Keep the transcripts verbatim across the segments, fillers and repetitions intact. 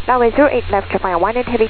Runway zero eight left, Japan one eight heavy.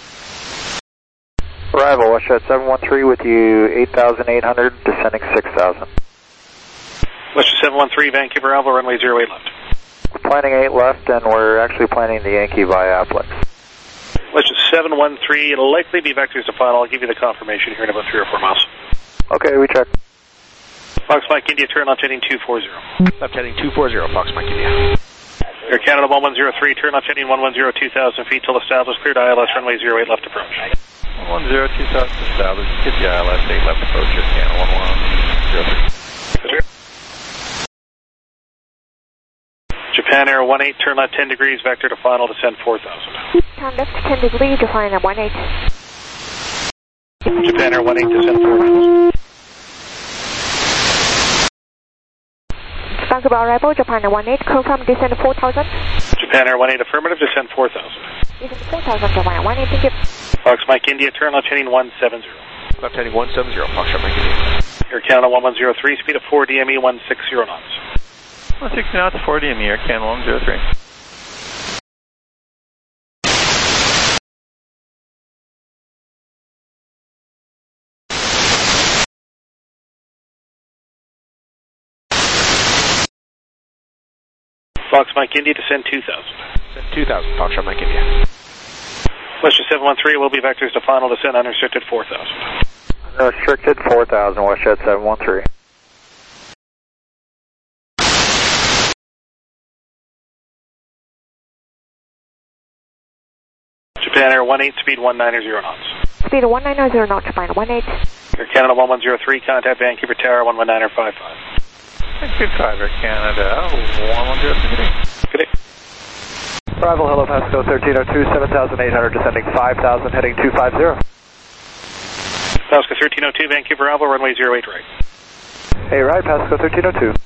Arrival, WestJet seven one three with you, eight thousand eight hundred, descending six thousand. WestJet seven one three, Vancouver Alpha, runway zero eight left. We're planning eight left, and we're actually planning the Yankee via Applex. WestJet seven one three, it'll likely be vectors to final. I'll give you the confirmation here in about three or four miles. Okay, we check. Fox Mike India, turn left heading two four zero. Left heading two four zero, Fox Mike India. Air Canada one one zero three, turn left heading one one zero, two thousand feet till established, cleared I L S runway zero eight left approach. one one zero, two thousand established, get the I L S eight left approach, Air Canada one one zero three. Japan Air one eight, turn left ten degrees, vector to final, descend four thousand. Turn left ten degrees, Japan Air one eight. Japan Air one eight, descend four thousand. Vancouver arrival, Japan Air one eight, confirm descend four thousand. Japan Air one eight, affirmative, descend four thousand. Descend four thousand, Japan Air one eight, thank you. Fox Mike India, turn left heading one seven zero. Left heading one seven zero, Fox Mike India. Air Canada one one zero three, speed of four D M E one sixty knots. one sixty knots, four D M E, Air Canada one zero three. Fox Mike India, descend two thousand. Descend two thousand, Fox Mike India. WestJet seven one three will be vectors to final, descend unrestricted four thousand. Unrestricted four thousand, WestJet seven one three. Japan Air one eight, speed one ninety knots. Speed one ninety knots, Japan one eight. Air Canada one one zero three, contact Vancouver Tower one one nine five five. Good five, Air Canada one one zero three. Good day. Arrival, hello, Pasco thirteen oh two, seven thousand eight hundred, descending five thousand, heading two five zero. Pasco thirteen oh two, Vancouver Alpha, runway zero eight right. Hey, right, Pasco thirteen oh two.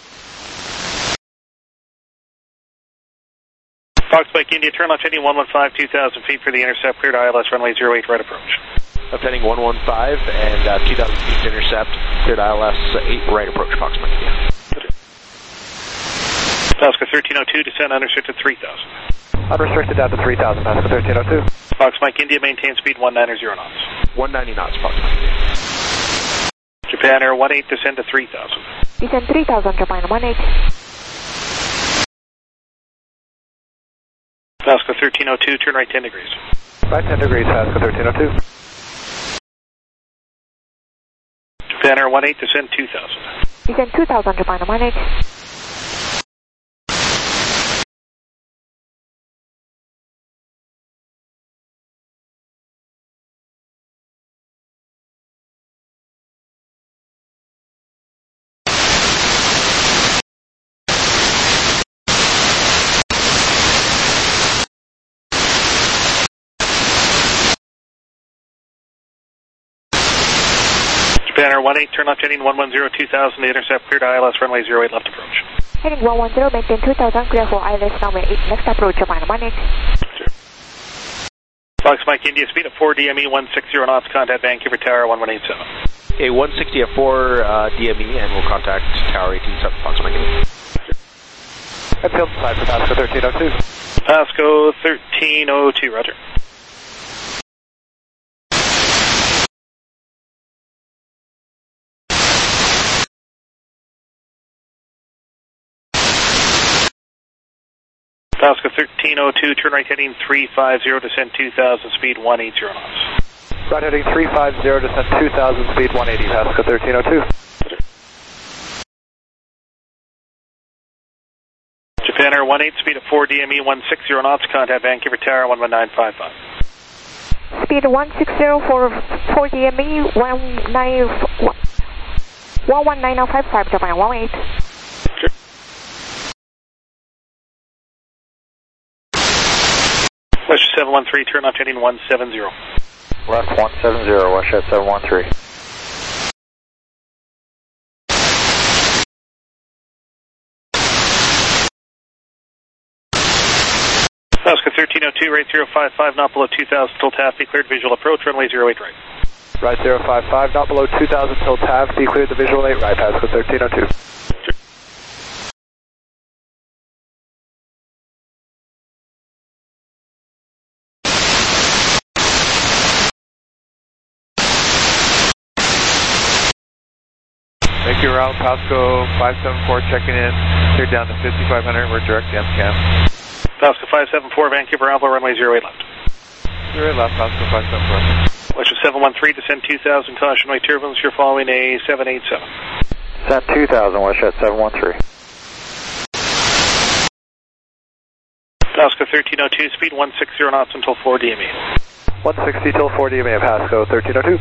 Fox Mike India, turn left heading one one five, two thousand feet for the intercept, cleared I L S runway zero eight right approach. Left heading one one five and uh, two thousand feet to intercept, cleared I L S eight right approach, Fox Mike India. Pasco thirteen oh two, descend unrestricted three thousand. Unrestricted down to three thousand, Pasco thirteen oh two. Fox Mike India, maintain speed one ninety knots. one ninety knots, Fox Mike India. Japan Air one eight, descend to three thousand. Descend three thousand, Japan one eight. Pasco thirteen oh two, turn right ten degrees. Right ten degrees, Pasco thirteen oh two. Japan Air one eight, descend two thousand. Descend two thousand, Japan one eight. Japan Air one eight, turn left heading one one zero, two thousand to intercept, cleared I L S runway zero eight left approach. Heading one one zero, maintain two thousand, clear for I L S runway eight left approach, Japan one eight. Sure. Fox Mike India, speed of four D M E one sixty knots, contact Vancouver Tower one one eight seven. Okay, one sixty at four uh, D M E and we'll contact Tower eighteen seven, Fox Mike India. That's field side for Pasco thirteen oh two. Pasco thirteen oh two, roger. Pasco thirteen oh two, turn right heading three five zero, descend two thousand, speed one eighty knots. Right heading three five zero, descend two thousand, speed one eighty, Pasco thirteen oh two. Japan Air one eight, speed of four D M E one sixty knots, contact Vancouver Tower one one nine five five. Speed one sixty for four D M E one nine one one nine five five, Japan one eight. Sure. WestJet seven one three, turn left heading one seven zero. Left one seven zero, WestJet seven one three. Pasco thirteen oh two, right zero five five, not below two thousand till T A F B cleared, visual approach, runway zero eight right. Right zero five five, not below two thousand till T A F B cleared the visual eight right, Pasco thirteen oh two. Vancouver Island, Pasco five seven four checking in. Cleared down to fifty-five hundred. We're direct to M CAM. Pasco five seven four, Vancouver Alpha, runway zero eight left. zero eight left, Pasco five seven four. Western seven one three, descend two thousand, caution right turbulence, you're following a seven eight seven. Descend two thousand, Westjet seven one three. Pasco thirteen oh two, speed one sixty knots until four D M E. one sixty till four D M E, Pasco thirteen oh two.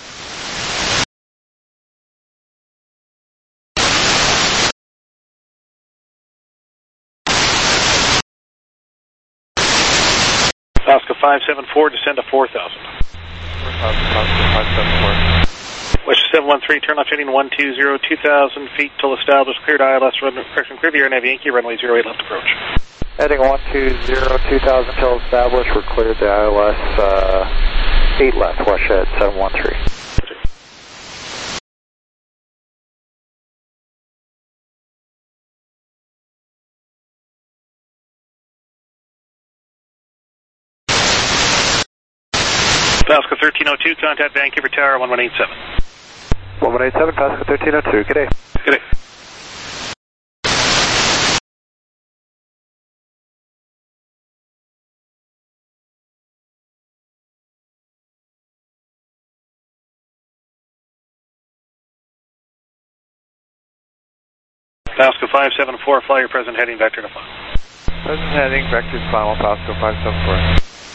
Pasco five seven four, descend to four thousand. five seven four. Western seven one three, turn left heading one two zero, two thousand feet till established, cleared I L S, run, correction, clear the AirNav Yankee, runway zero eight left approach. Heading one two zero, two thousand till established, we're cleared the I L S uh, eight left, Westjet seven one three. Pasco thirteen oh two, contact Vancouver Tower one one eight seven. one one eight seven, Pasco thirteen oh two, good day. Good day. Pasco five seven four, fly your present heading vector to final. Present heading, vector to final, Pasco five seven four.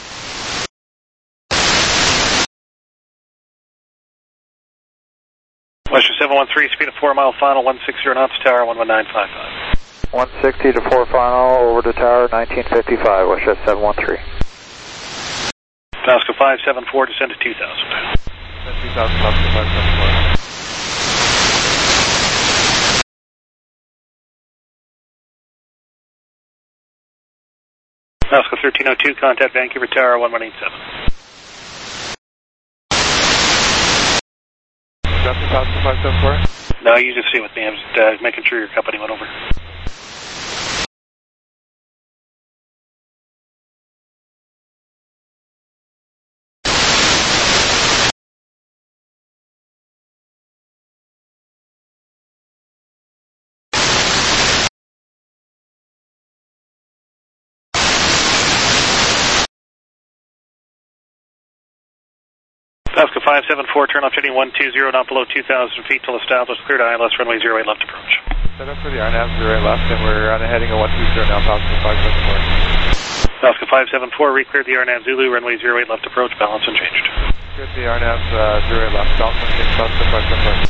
Western seven one three, speed of four mile final, one sixty knots, tower one one nine five five. one sixty to four final, over to tower nineteen fifty-five, Westjet seven one three. Pasco five seven four, descend to two thousand. Descend two thousand, Pasco five seven four. Pasco thirteen oh two, contact Vancouver Tower one one eight seven. Justin, Pasco five seven four? No, you just stay with me. I'm just uh, making sure your company went over. Pasco five seven four, turn left heading one two zero, not below two thousand feet till established, cleared I L S, runway zero eight left approach. Set up for the AirNav zero eight left, and we're on a heading of one two zero now, Pasco five seven four. Pasco five seven four, re-cleared the AirNav Zulu, runway zero eight left approach, balance unchanged. Cleared the AirNav uh, zero eight left, balance unchanged, Pasco five seven four.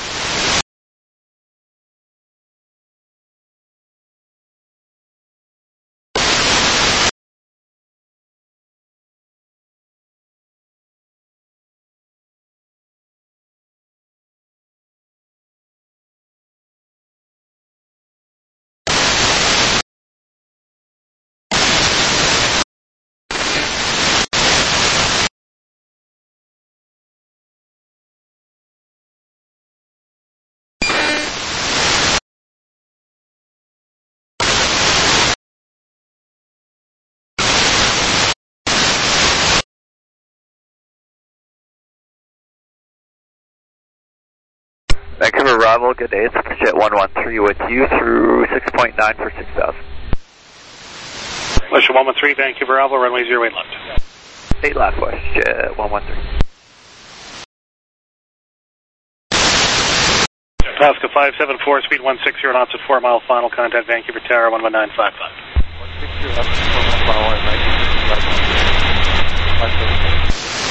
Vancouver arrival, good day, it's Jet one one three with you through six point nine for six thousand. Western one one three, Vancouver Alpha, runway zero eight left. eight left, Westjet one one three. Pasco five seven four, speed one sixty knots at four mile final, contact Vancouver Tower one one nine five five. one sixty left, four mile final at nineteen fifty-five. five seven four.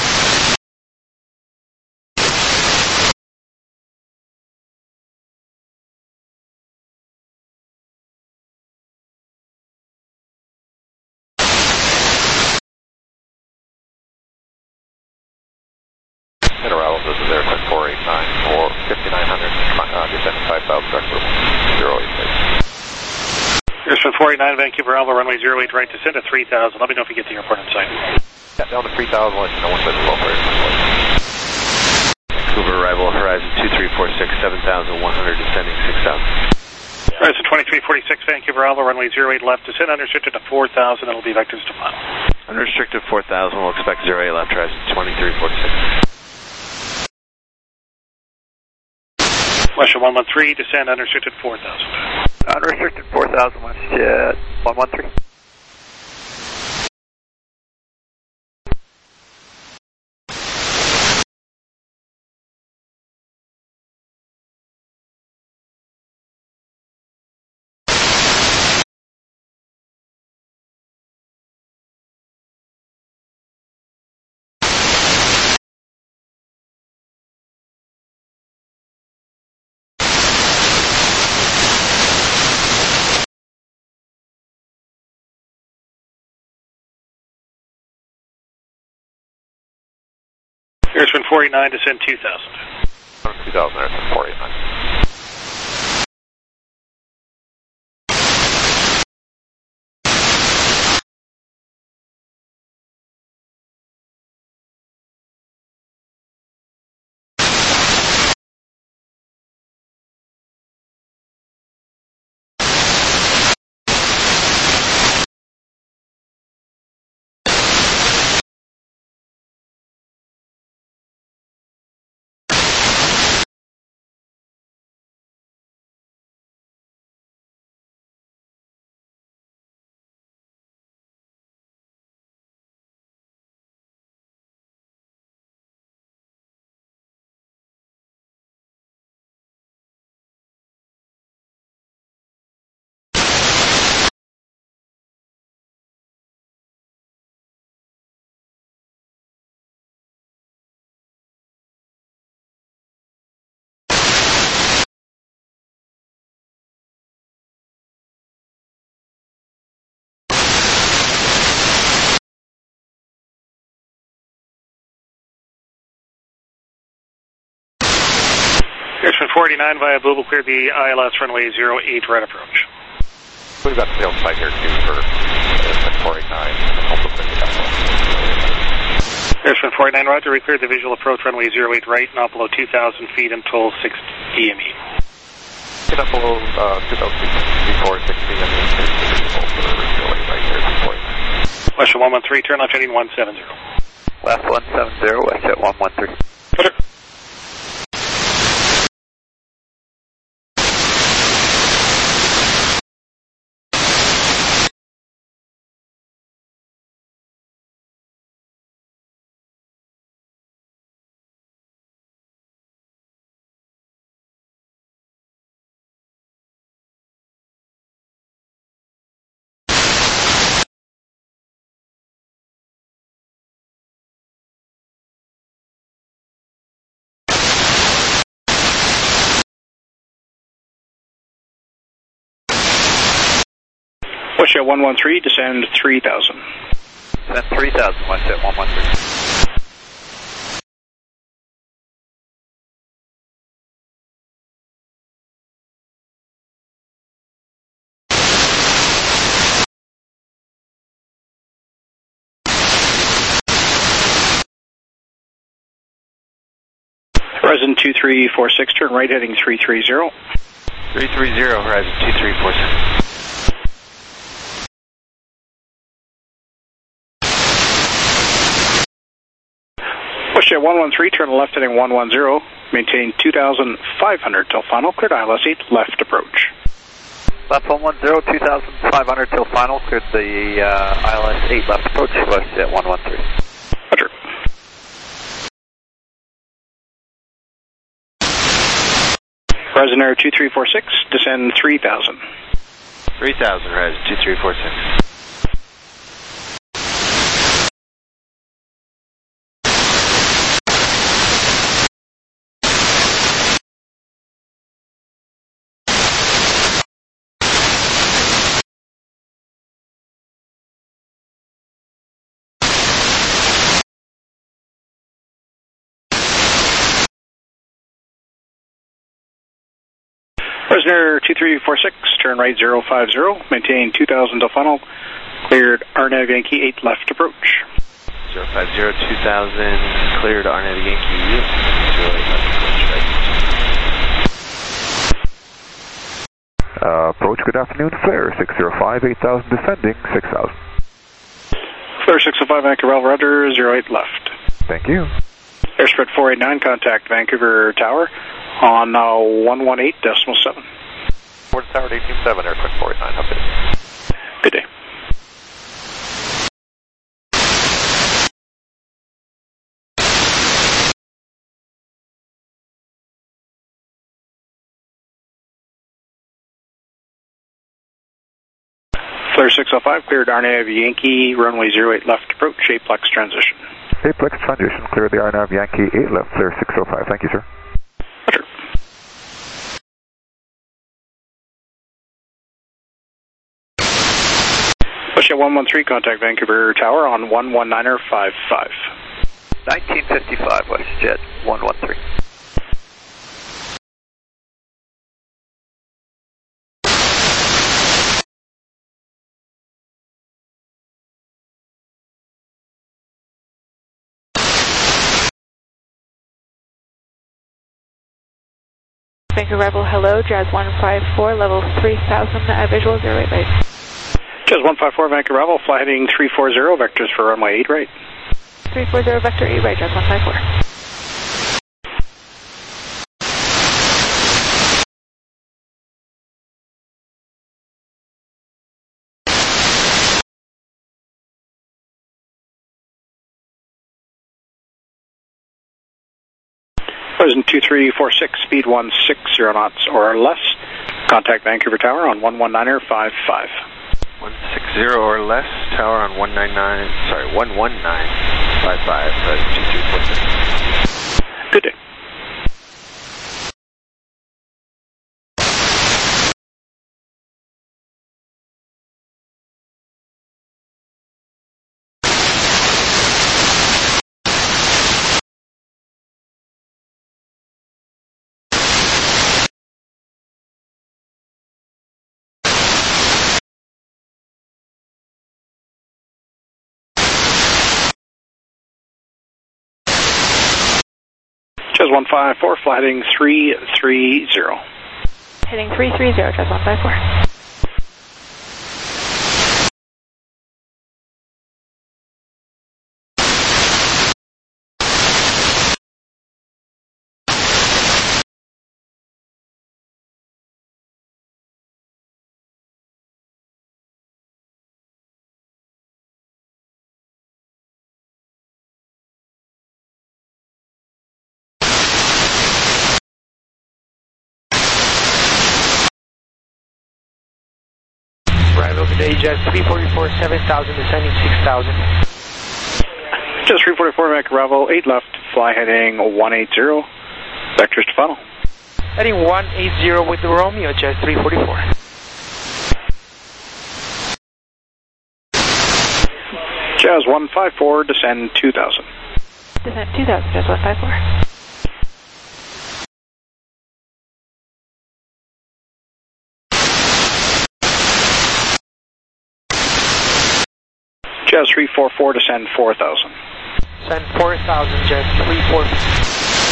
This is Aircraft four eight nine or fifty-nine hundred, uh, descending five thousand, vector zero eight six. Airstream four eight nine, Vancouver Alpha, runway zero eight right, descend to three thousand. Let me know if you get to the airport in sight. Yeah, down to three thousand, let you know once that's low for Vancouver arrival, horizon two three four six, seven thousand one hundred, descending six thousand. Horizon twenty-three forty-six, Vancouver Alpha, runway zero eight left, descend unrestricted to four thousand, it'll be vectors to final. Unrestricted four thousand, we'll expect zero eight left, horizon twenty-three forty-six. WestJet one one three, descend unrestricted four thousand. Unrestricted four thousand, WestJet one one three. Airspan four eighty-nine, descend two thousand. two thousand, Airspan four eighty-nine. Airspan four eighty-nine via Booble, cleared the I L S runway zero eight, right approach. We've got the field site here too for Airspan four eighty-nine. Airspan four eighty-nine, roger, we cleared the visual approach runway zero eight right, not below two thousand feet until six D M E. Get up below uh, two thousand feet before six D M E. There's the visual for zero eight right here before. WestJet one one three, turn left heading one seven zero. Left one seven zero, WestJet one one three. Roger. WestJet one one three, descend three thousand. Descend three thousand, WestJet one one three. Horizon two three four six, turn right heading three three zero. three three zero, Horizon two three four six. WestJet one one three, turn left heading one one zero, maintain two thousand five hundred till final, cleared I L S eight, left approach. Left one one zero, two thousand five hundred till final, cleared the uh, I L S eight, left approach, WestJet one one three. Roger. Horizon Air two three four six, descend three thousand. three thousand, Horizon two three four six. Horizon Air two three four six, turn right zero five zero, maintain two thousand till final, cleared R N A V Yankee eight, left approach. zero five zero, two thousand, cleared R N A V Yankee zero eight, left approach. Uh, approach, good afternoon, Flare six zero five, eight thousand, descending, six thousand. Flare six oh five, Vancouver, rudder, zero eight left. Thank you. Airspread four eighty-nine, contact Vancouver Tower, On uh, one one eight decimal seven. Ford Tower eighteen seven, air quick four eight nine, update. Good day. Flare six oh five, cleared R N A V Yankee, runway zero eight left approach, Aplex transition. Aplex transition, clear the R N A V Yankee eight left, clear six oh five. Thank you, sir. Roger. Bushjet one one three, contact Vancouver Tower on one one niner five five. nineteen fifty-five, WestJet one one three. Vancouver Rebel, hello, Jazz one five four, level three thousand, uh, visual zero eight right. Jazz one five four, Vancouver Rebel, fly heading three forty, vectors for runway eight right. three forty, vector eight right, Jazz one five four. President two three four six, speed one six zero knots or less. Contact Vancouver Tower on one one niner five five. one six zero or less, tower on one nine nine, sorry, one one nine five five, uh, two three four six. Good day. Jazz one five four, fly heading three three zero. Heading three three zero, Jazz one five four. Arrival today, Jazz three forty-four, seven thousand, descending six thousand. Jazz three forty-four, Vancouver Rebel, eight left, fly heading one eighty, vectors to funnel. Heading one eighty with the Romeo, Jazz three forty-four. Jazz one five four, descend two thousand. Descend two thousand, Jazz one five four. Jazz three four four, descend four thousand. Send four thousand, Jazz three four four.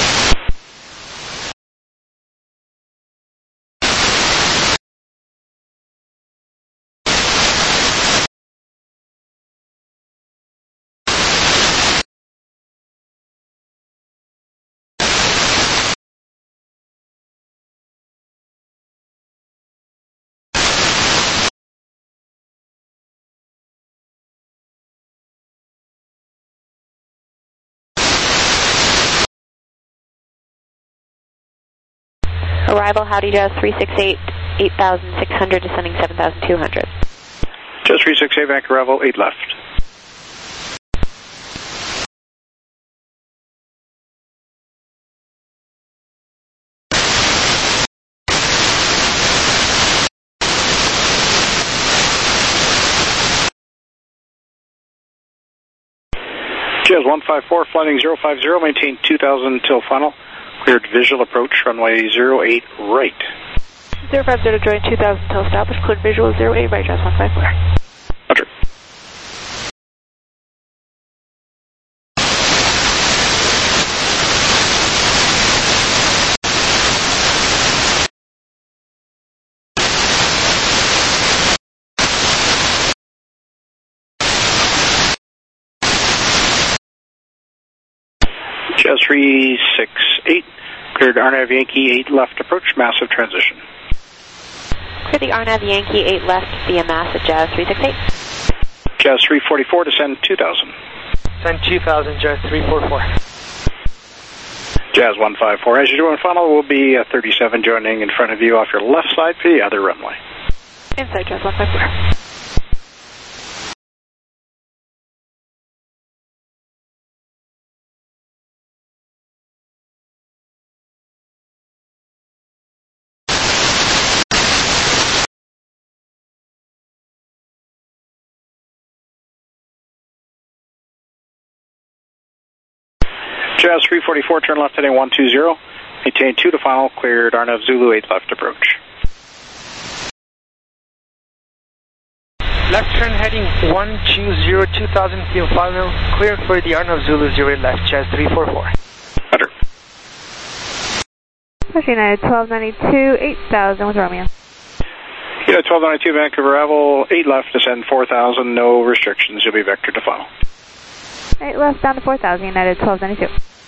Arrival, howdy, Jazz three six eight, eight thousand six hundred, descending seven thousand two hundred. Jazz three six eight, Vancouver Rebel, eight left. Jazz one five four, flying zero five zero, maintain two thousand till final. Cleared visual approach, runway zero eight right. zero five zero, join two thousand till established, cleared visual zero eight right, Jazz one five four. Roger. Jazz three six eight, Cleared R N A V Yankee eight left approach, massive transition. Clear the R N A V Yankee eight left via mass at Jazz three six eight. Jazz three forty-four, descend two thousand. Send two thousand, Jazz three forty-four. Jazz one five four, as you do in final, will be uh, thirty-seven joining in front of you off your left side for the other runway. Inside Jazz one five four. Jazz three forty-four, turn left heading one two zero. Maintain two to final, cleared R N A V Zulu eight left approach. Left turn heading one two zero, two thousand feet final, clear for the R N A V Zulu zero eight left, Jazz three forty-four. Better. United twelve ninety-two, eight thousand with Romeo. United twelve ninety-two, Vancouver Aval, eight left, descend four thousand, no restrictions, you'll be vectored to final. eight left down to four thousand, United twelve ninety-two.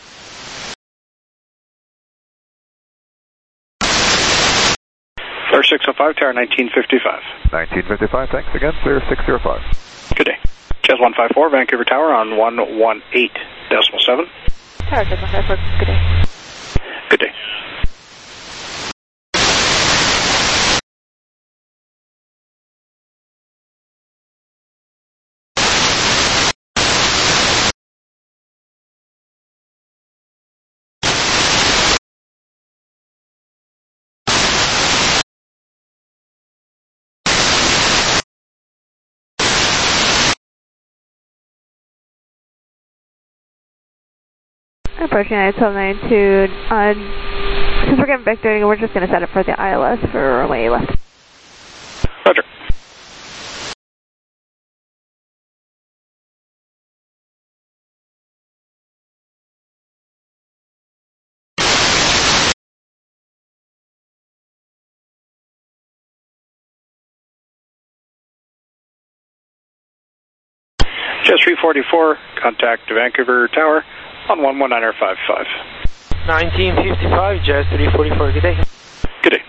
Clear six oh five, tower nineteen fifty-five. nineteen fifty-five, thanks again, clear six oh five. Good day. Jazz one five four, Vancouver Tower on one one eight decimal seven. Tower Jazz one five four, good day. Good day. Approach United twelve ninety-two, uh, since we're getting vectoring, we're just going to set it for the I L S for runway left. Roger. Jazz three forty-four, contact Vancouver Tower on one one nine five five. nineteen fifty-five, Jazz three forty-four, good day. Good day.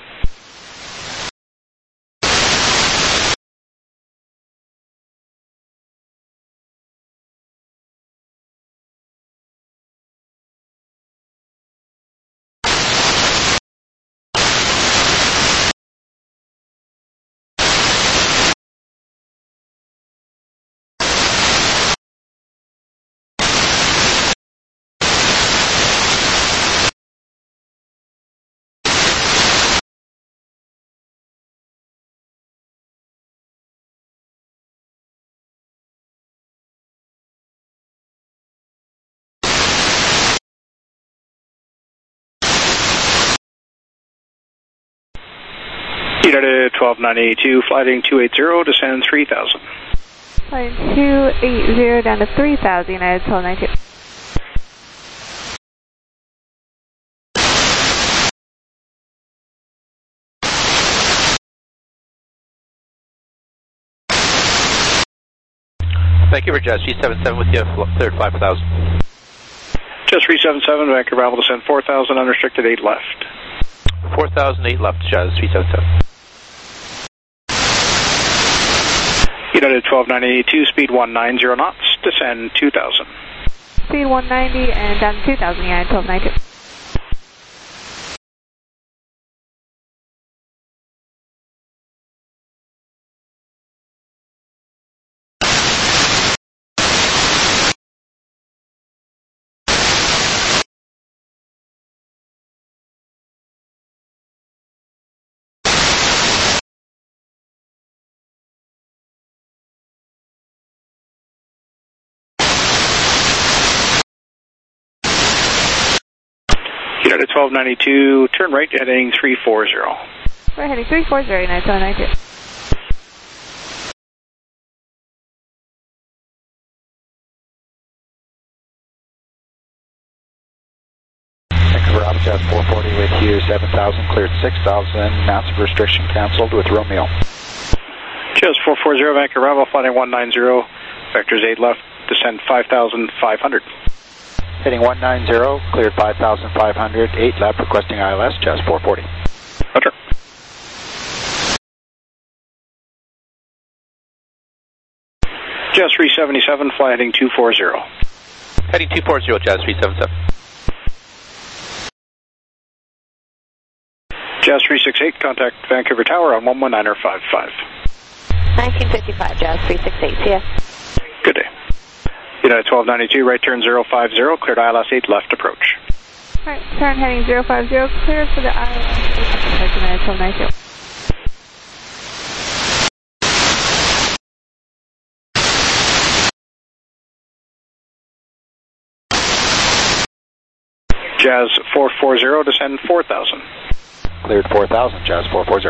United twelve ninety-two, flighting two eighty, descend three thousand. Flight two eighty down to three thousand, United twelve ninety-two. Thank you for Jazz three seventy-seven with you, cleared five thousand. Jazz three seventy-seven, Vancouver Aval, descend four thousand, unrestricted eight left. four thousand eight left, Jazz three seventy-seven. United twelve ninety-two, speed one ninety knots, descend two thousand. Speed one ninety and down to two thousand, United twelve ninety-two. United twelve ninety-two, turn right heading three forty. We're heading three forty, United twelve ninety-two. Vancouver Aval, Jazz four forty with you, seven thousand, cleared six thousand, massive restriction cancelled with Romeo. Jazz four forty, Vancouver Aval, flighting one ninety, vectors eight left, descend five thousand five hundred. Heading one nine zero, cleared five thousand five hundred, eight left, requesting I L S, Jazz four forty. Roger. Jazz three seventy-seven, fly heading two forty. Heading two forty, Jazz three seventy-seven. Jazz three sixty-eight, contact Vancouver Tower on one one nine five five. nineteen fifty-five, Jazz three sixty-eight, C S. Good day. United twelve ninety-two, right turn zero five zero, cleared I L S eight, left approach. Right, turn heading zero five zero, cleared for the I L S eight, United twelve ninety-two. Jazz four forty, descend four thousand. Cleared four thousand, Jazz four forty.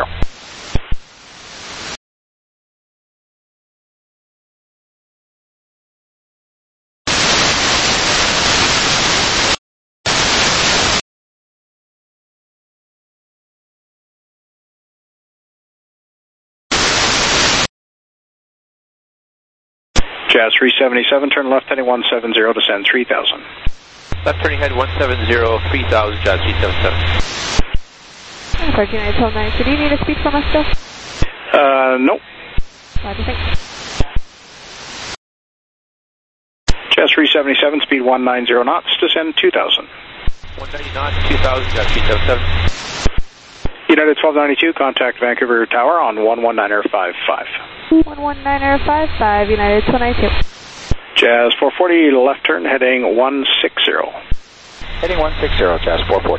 Jazz three seventy-seven, turn left heading one seventy, descend three thousand. Left turning head one seventy, three thousand, Jazz three seventy-seven. Approach United twelve ninety-two, do you need a speed from us still? Uh, nope. Roger, thanks. Jazz three seventy-seven, speed one ninety knots, descend two thousand. one ninety knots, two thousand, Jazz three seventy-seven. United twelve ninety-two, contact Vancouver Tower on one one nine five five. one one nine five five, United twelve ninety-two. Jazz four forty, left turn heading one sixty. Heading one sixty, Jazz four forty.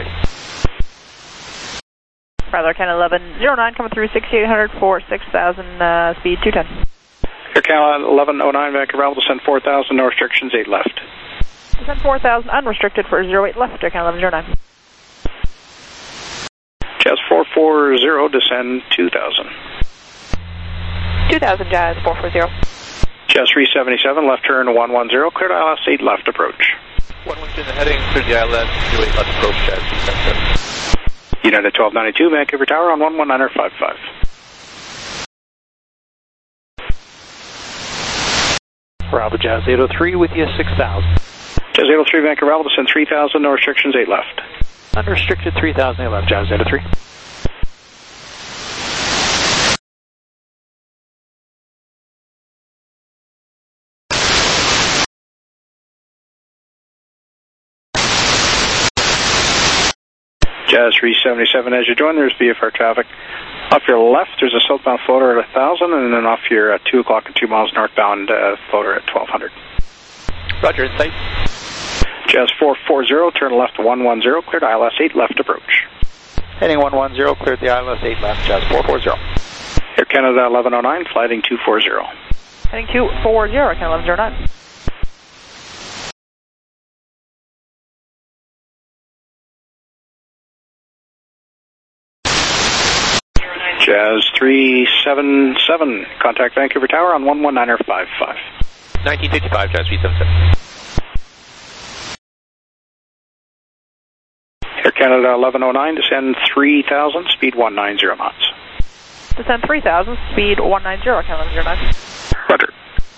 Brother Ken eleven oh nine coming through sixty-eight hundred for six thousand, uh, speed two ten. Air Canada eleven oh nine, Vancouver Alpha, descend four thousand, no restrictions, eight left. Descend four thousand, unrestricted for zero eight left, Air Canada eleven oh nine. Jazz four forty, descend two thousand. two thousand, Jazz four forty. Jazz three seventy-seven, left turn one one zero, cleared I L S eight, left approach. one one two in the heading, cleared the I L S, zero eight left approach, Jazz three seventy-seven. United twelve ninety-two, Vancouver Tower on one one nine five five. Bravo, Jazz eight oh three with you, six thousand. Jazz eight oh three, Vancouver Alpha, descend three thousand, no restrictions, eight left. Unrestricted three thousand, eight left, Jazz eight oh three. Jazz three seventy-seven, as you join, there's V F R traffic. Off your left, there's a southbound floater at one thousand, and then off your uh, two o'clock and two miles northbound uh, floater at twelve hundred. Roger, in sight. Jazz four forty, turn left one one zero, cleared I L S eight, left approach. Heading one one zero, cleared the I L S eight left, Jazz four forty. Air Canada eleven oh nine, flighting two forty. Heading two forty, Air Canada eleven oh nine. Jazz three seventy-seven, contact Vancouver Tower on one one nine five five. nineteen fifty-five, Jazz three seventy-seven. Air Canada eleven oh nine, descend three thousand, speed one ninety knots. Descend three thousand, speed one ninety, Air Canada eleven oh nine. Roger.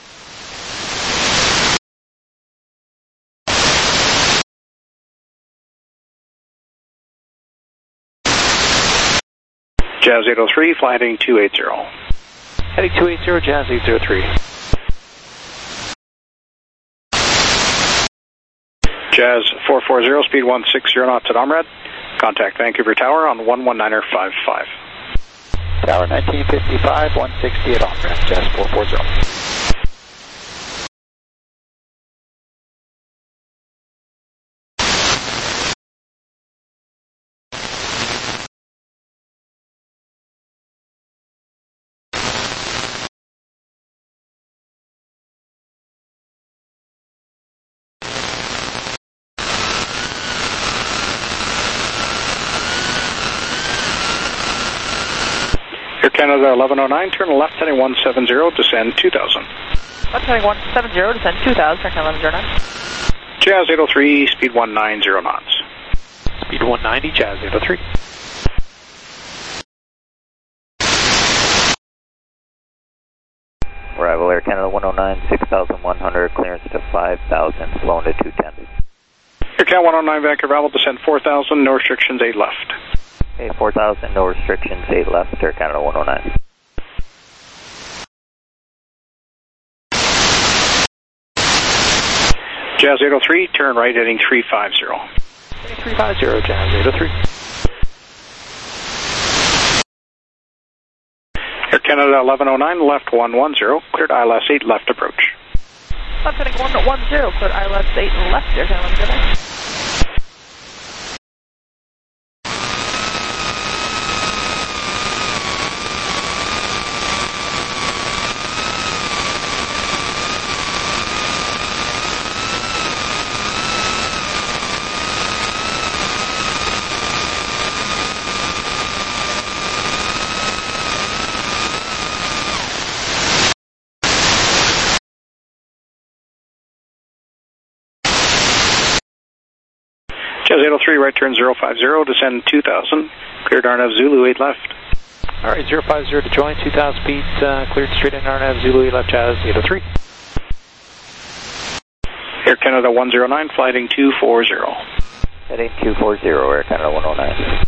Jazz eight oh three, fly heading two eighty. Heading two eighty, Jazz eight oh three. Jazz four forty, speed one sixty knots at Omrad. Contact Vancouver Tower on one one nine five five. Tower nineteen fifty-five, one sixty at Omrad, Jazz four forty. Air Canada eleven oh nine, turn left heading one seventy, descend two thousand. Left heading one seventy, descend two thousand, Air Canada eleven oh nine. Jazz eight oh three, speed one ninety knots. Speed one ninety, Jazz eight oh three. Arrival Air Canada one oh nine, six thousand one hundred, clearance to five thousand, flown to two ten. AirCal one oh nine, Vancouver Oval, descend four thousand, no restrictions, eight left. Okay, four thousand, no restrictions, eight left, Air Canada one oh nine. Jazz eight oh three, turn right heading three five zero. three five zero, Jazz eight oh three. Air Canada eleven oh nine, left one one zero, cleared I L S eight, left approach. Left heading one one zero, cleared I L S eight and left, Air Canada one oh nine. Jazz eight oh three, right turn zero five zero, descend two thousand, cleared R N F Zulu eight left. All right, zero five zero to join, two thousand feet, uh, cleared straight in R N F Zulu eight left, Jazz eight oh three. Air Canada one oh nine, flighting two four zero. Heading two four zero, Air Canada one oh nine.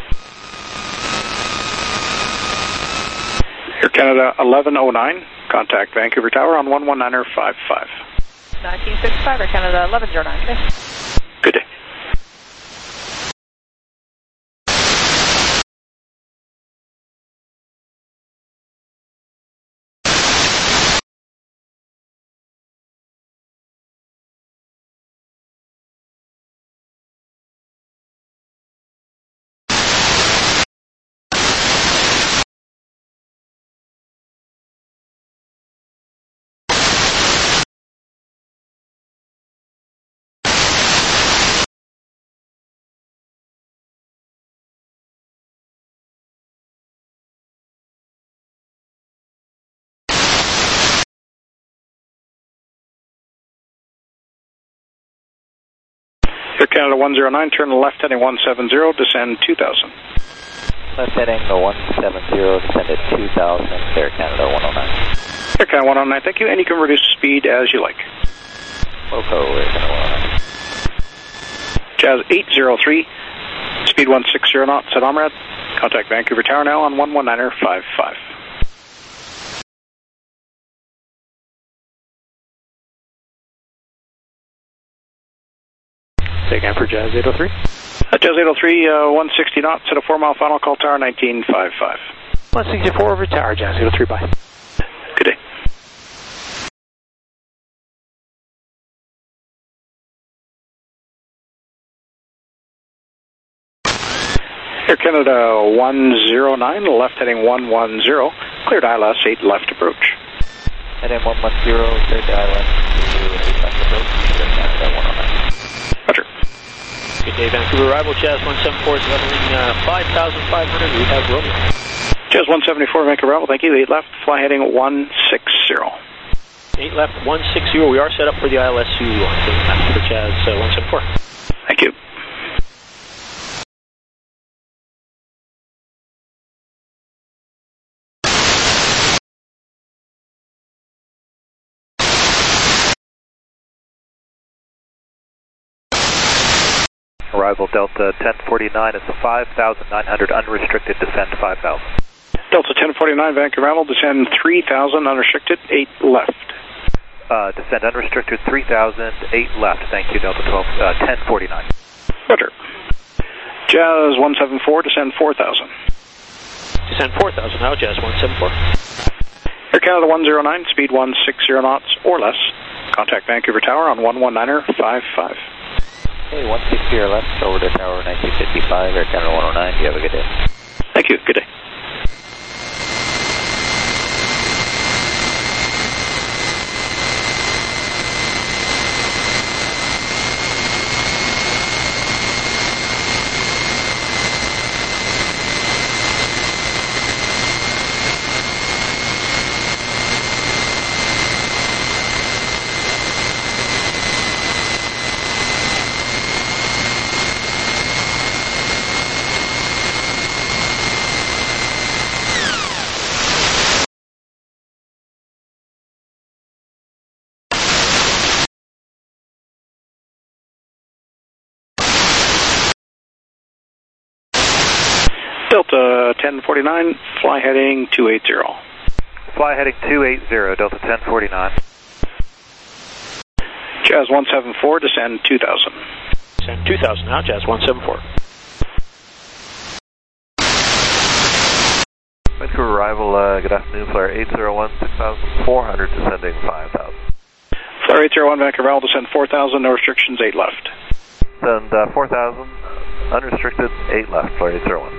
Air Canada eleven oh nine, contact Vancouver Tower on one one niner five five. nineteen sixty-five, Air Canada eleven oh nine, okay. Good day. Air Canada one oh nine, turn left heading one seven zero, descend two thousand. Left heading the one seven zero, descend at two thousand, Air Canada one oh nine. Air Canada one oh nine, thank you, and you can reduce speed as you like. Loco, Air Canada one oh nine. Jazz eight oh three, speed one sixty knots at Omrad. Contact Vancouver Tower now on one one niner five five. Say again for Jazz eight oh three. Uh, Jazz eight oh three, uh, one sixty knots at a four mile final, call tower nineteen five five. one sixty-four over tower, Jazz eight oh three, bye. Good day. Air Canada one oh nine, left heading one one zero, cleared I L S eight left approach. Heading one one zero, cleared I L S eight left approach, Air Canada one oh nine. Roger. Good day, Vancouver arrival, Jazz one seven four is leveling uh, five thousand five hundred, we have Romeo. Jazz one seventy-four, Vancouver arrival, thank you, eight left, fly heading one six zero. eight left, one six zero, we are set up for the I L S U on for Jazz uh, one seven four. Thank you. Arrival Delta ten forty-nine is a five thousand nine hundred unrestricted, descend five thousand. Delta ten forty-nine, Vancouver arrival, descend three thousand unrestricted, eight left. Uh, descend unrestricted three thousand, eight left, thank you, Delta twelve, uh, ten forty-nine. Roger. Jazz one seven four, descend four thousand. Descend four thousand now, Jazz one seven four. Air Canada one oh nine, speed one sixty knots or less. Contact Vancouver Tower on one one niner five five. Hey, one sixty or left, over to tower nineteen fifty-five, Air Canada one oh nine, you have a good day. Thank you, good day. Delta ten forty-nine, fly heading two eighty. Fly heading two eighty, Delta ten forty-nine. Jazz one seven four, descend two thousand. Descend two thousand now, Jazz one seven four. Vancouver arrival, uh, good afternoon, flare eight zero one, six thousand four hundred, descending five thousand. Flare eight zero one, Vancouver Isle, descend four thousand, no restrictions, eight left. Send uh, four thousand, unrestricted, eight left, flare eight zero one.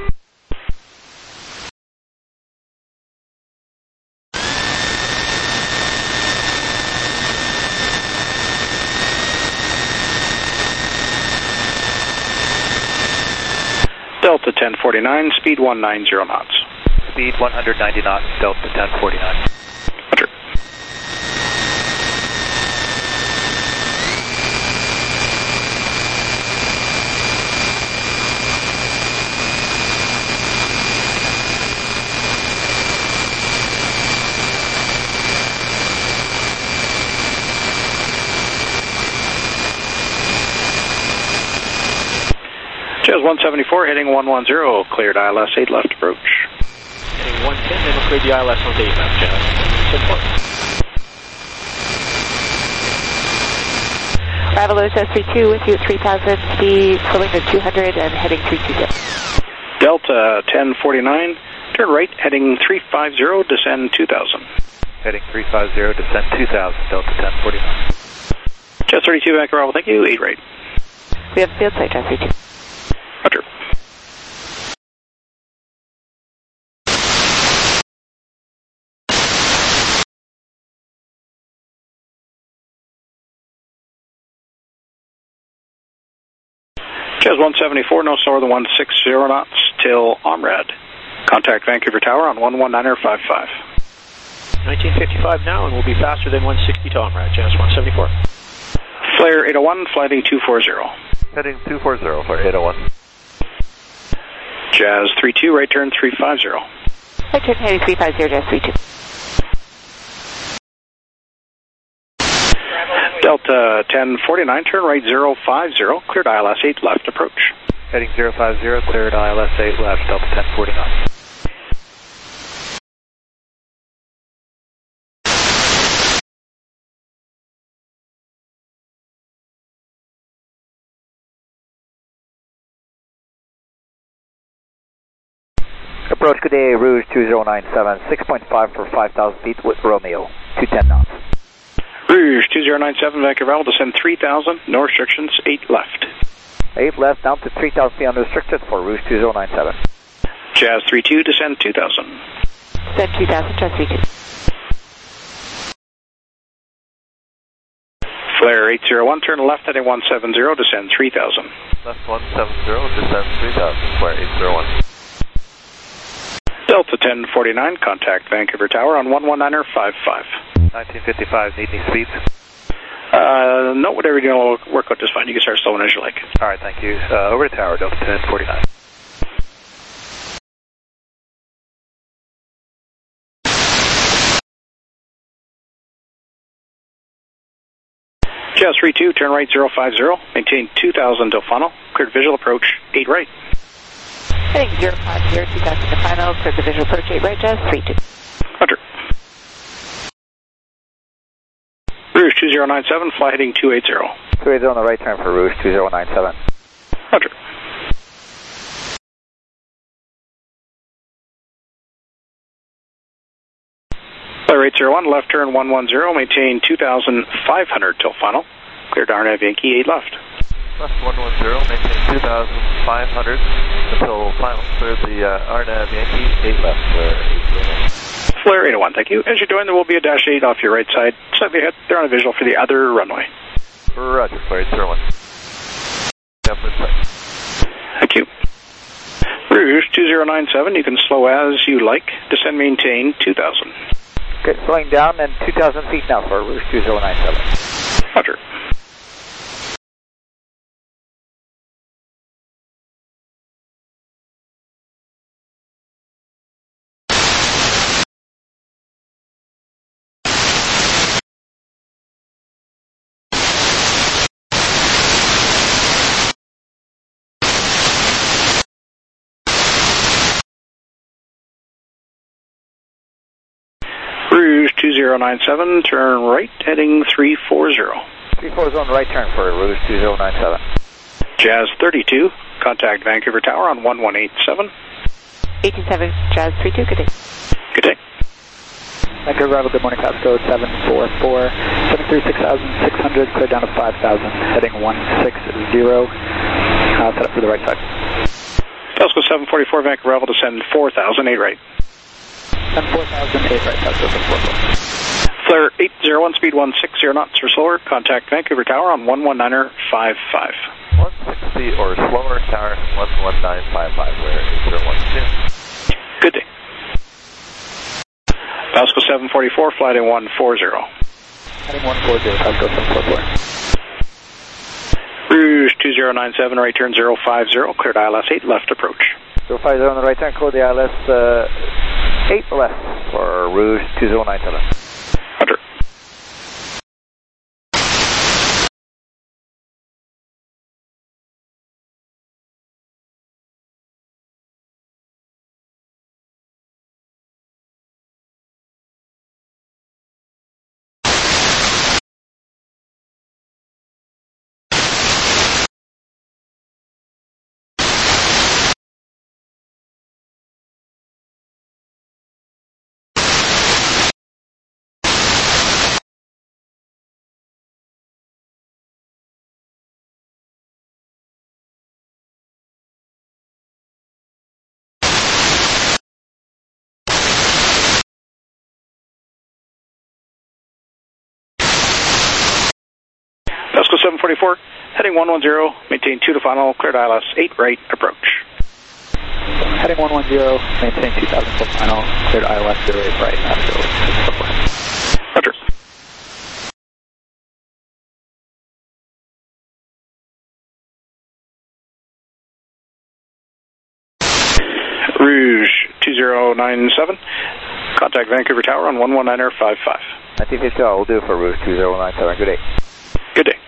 Delta ten forty-nine, speed one ninety knots. Speed one ninety knots, Delta ten forty-nine. Roger. Jazz one seventy-four, heading one one zero, cleared I L S eight left approach. Heading one ten, then we'll clear the I L S on eight left, Jazz. Arrival O S S three two with you at three thousand, speed slowing to two hundred and heading three two zero. Delta ten forty-nine, turn right, heading three five zero, descend two thousand. Heading three five zero, descend two thousand, Delta ten forty-nine. Jazz thirty-two, Vancouver Isle, thank you, eight right. We have field sight, Jazz thirty-two. Roger. Jazz one seventy-four, no slower than one sixty knots till Omrad. Contact Vancouver Tower on one one nine five five. nineteen fifty-five now, and we'll be faster than one sixty to Omrad, Jazz one seventy-four. Flare eight oh one, flighting two forty. Heading two forty, flare eight oh one. Jazz three two, right turn three five zero. Right turn heading three five zero, Jazz three two. Delta ten forty-nine, turn right zero five zero, cleared I L S eight left approach. Heading zero five zero, cleared I L S eight left, Delta ten forty-nine. Approach, good day, Rouge two zero nine seven, six point five for five thousand feet with Romeo, two ten knots. Rouge two zero nine seven, Vancouver Isle, descend three thousand, no restrictions, eight left. eight left, down to three thousand feet unrestricted for Rouge two zero nine seven. Jazz three two, descend two thousand. Descend two thousand, Jazz three two. Flare eight zero one, turn left heading one seventy, descend three thousand. Left one seventy, descend three thousand, flare eight zero one. Delta ten forty-nine, contact Vancouver Tower on one one nine five five. nineteen fifty-five, need any speeds? Uh, no, whatever you're doing will work out just fine. You can start slowing as you like. Alright, thank you. Uh, over to Tower, Delta ten forty-nine. Jazz three two, turn right zero five zero, maintain two thousand till final, cleared visual approach, eight right. Heading zero five zero, two thousand to final, cleared the visual approach, eight right, Jazz three two. Roger. Rouge two zero nine seven, fly heading two eighty. two eighty on the right turn for Rouge two zero nine seven. Roger. Flare eight zero one, left turn one one zero, maintain two thousand five hundred till final, cleared Arnav Yankee eight left. Left one one zero, maintain two thousand five hundred until final, clear the uh, Arnav Yankee eight left, flare eight zero one. Flare eight oh one, thank you. As you're doing, there will be a dash eight off your right side, slightly ahead, they're on a visual for the other runway. Roger, flare eight zero one. Definitely sight. Thank you. Rouge two zero nine seven, you can slow as you like, descend maintain two thousand. Okay, slowing down and two thousand feet now for Rouge two zero nine seven. Roger. zero nine seven, turn right, heading three four zero. three four zero on the right turn for Rouge two zero nine seven. Jazz thirty-two, contact Vancouver Tower on one one eight seven. eighteen seven, Jazz three two, good day. Good day. Vancouver arrival, good morning, Pasco seven four four, seven three six thousand six hundred, clear down to five thousand, heading one six zero, uh, set up for the right side. Pasco seven forty-four, Vancouver arrival, descend four thousand, eight right. And four thousand, eight right, Pasco seven forty-four. Flare eight zero one, speed one sixty knots or slower, contact Vancouver Tower on one one nine five five. one sixty or slower, tower one one nine five five, where eight zero one two. Good day. Pasco seven forty-four, flighting one four zero. Heading one four zero, Pasco seven forty-four. Rouge two zero nine seven, right turn zero five zero, cleared I L S eight, left approach. zero five zero on the right turn, clear the I L S uh, eight left for Rouge two zero nine seven. Hunter. Pasco seven forty-four, heading one one zero, maintain two to final, cleared I L S eight right, approach. Heading one one zero, maintain two thousand full final, cleared I L S zero eight right, Pasco six forty-four. Roger. Rouge two zero nine seven, contact Vancouver Tower on one one nine five five. nineteen fifty, will do for Rouge two zero nine seven. Good day. Good day.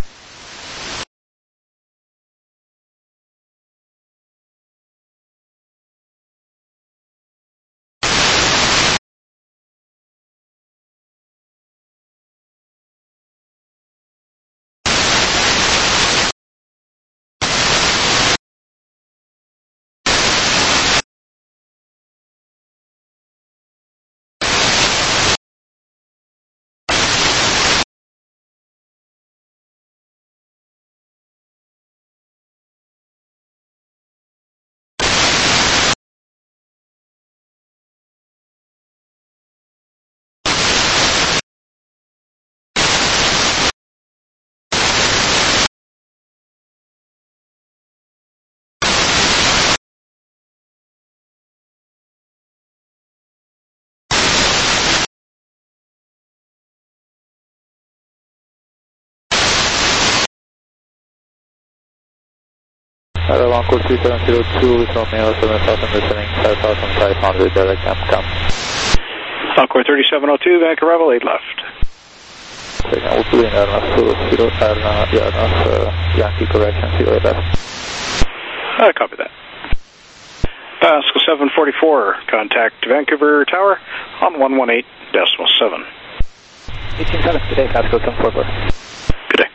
Hello, Uncle three seven zero two with Romeo seven thousand listening, five thousand five hundred, direct camp come. Encore thirty-seven oh two, Vancouver arrival eight left. Second, Opel in Airnav Zulu, zero, Airnav, Airnav, uh, Yankee correction, zero eight left. I copy that. Pasco seven forty-four, contact Vancouver Tower on one one eight decimal seven. eighteen seven, good day, Pasco seven forty-four. Good day.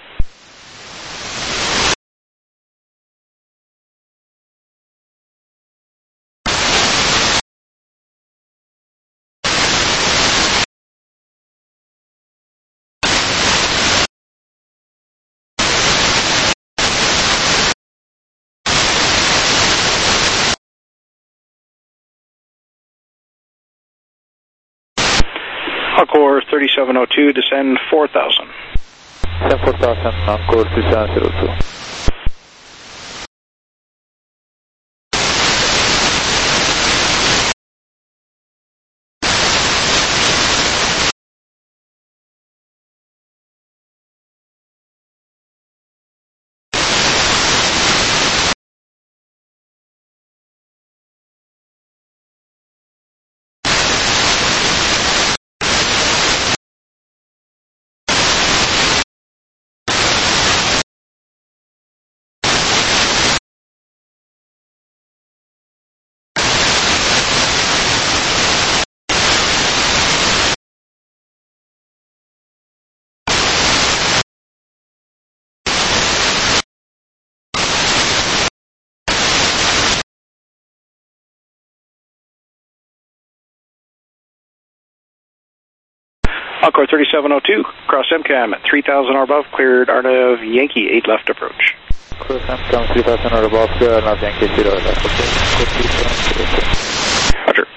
Encore thirty-seven oh two, descend four thousand. Descend four thousand, Encore three seven zero two. Encore thirty-seven oh two, cross M CAM at three thousand or above, cleared R N A V Yankee eight left approach. Cross M CAM three thousand or above, cleared R N A V Yankee zero left, okay. Roger.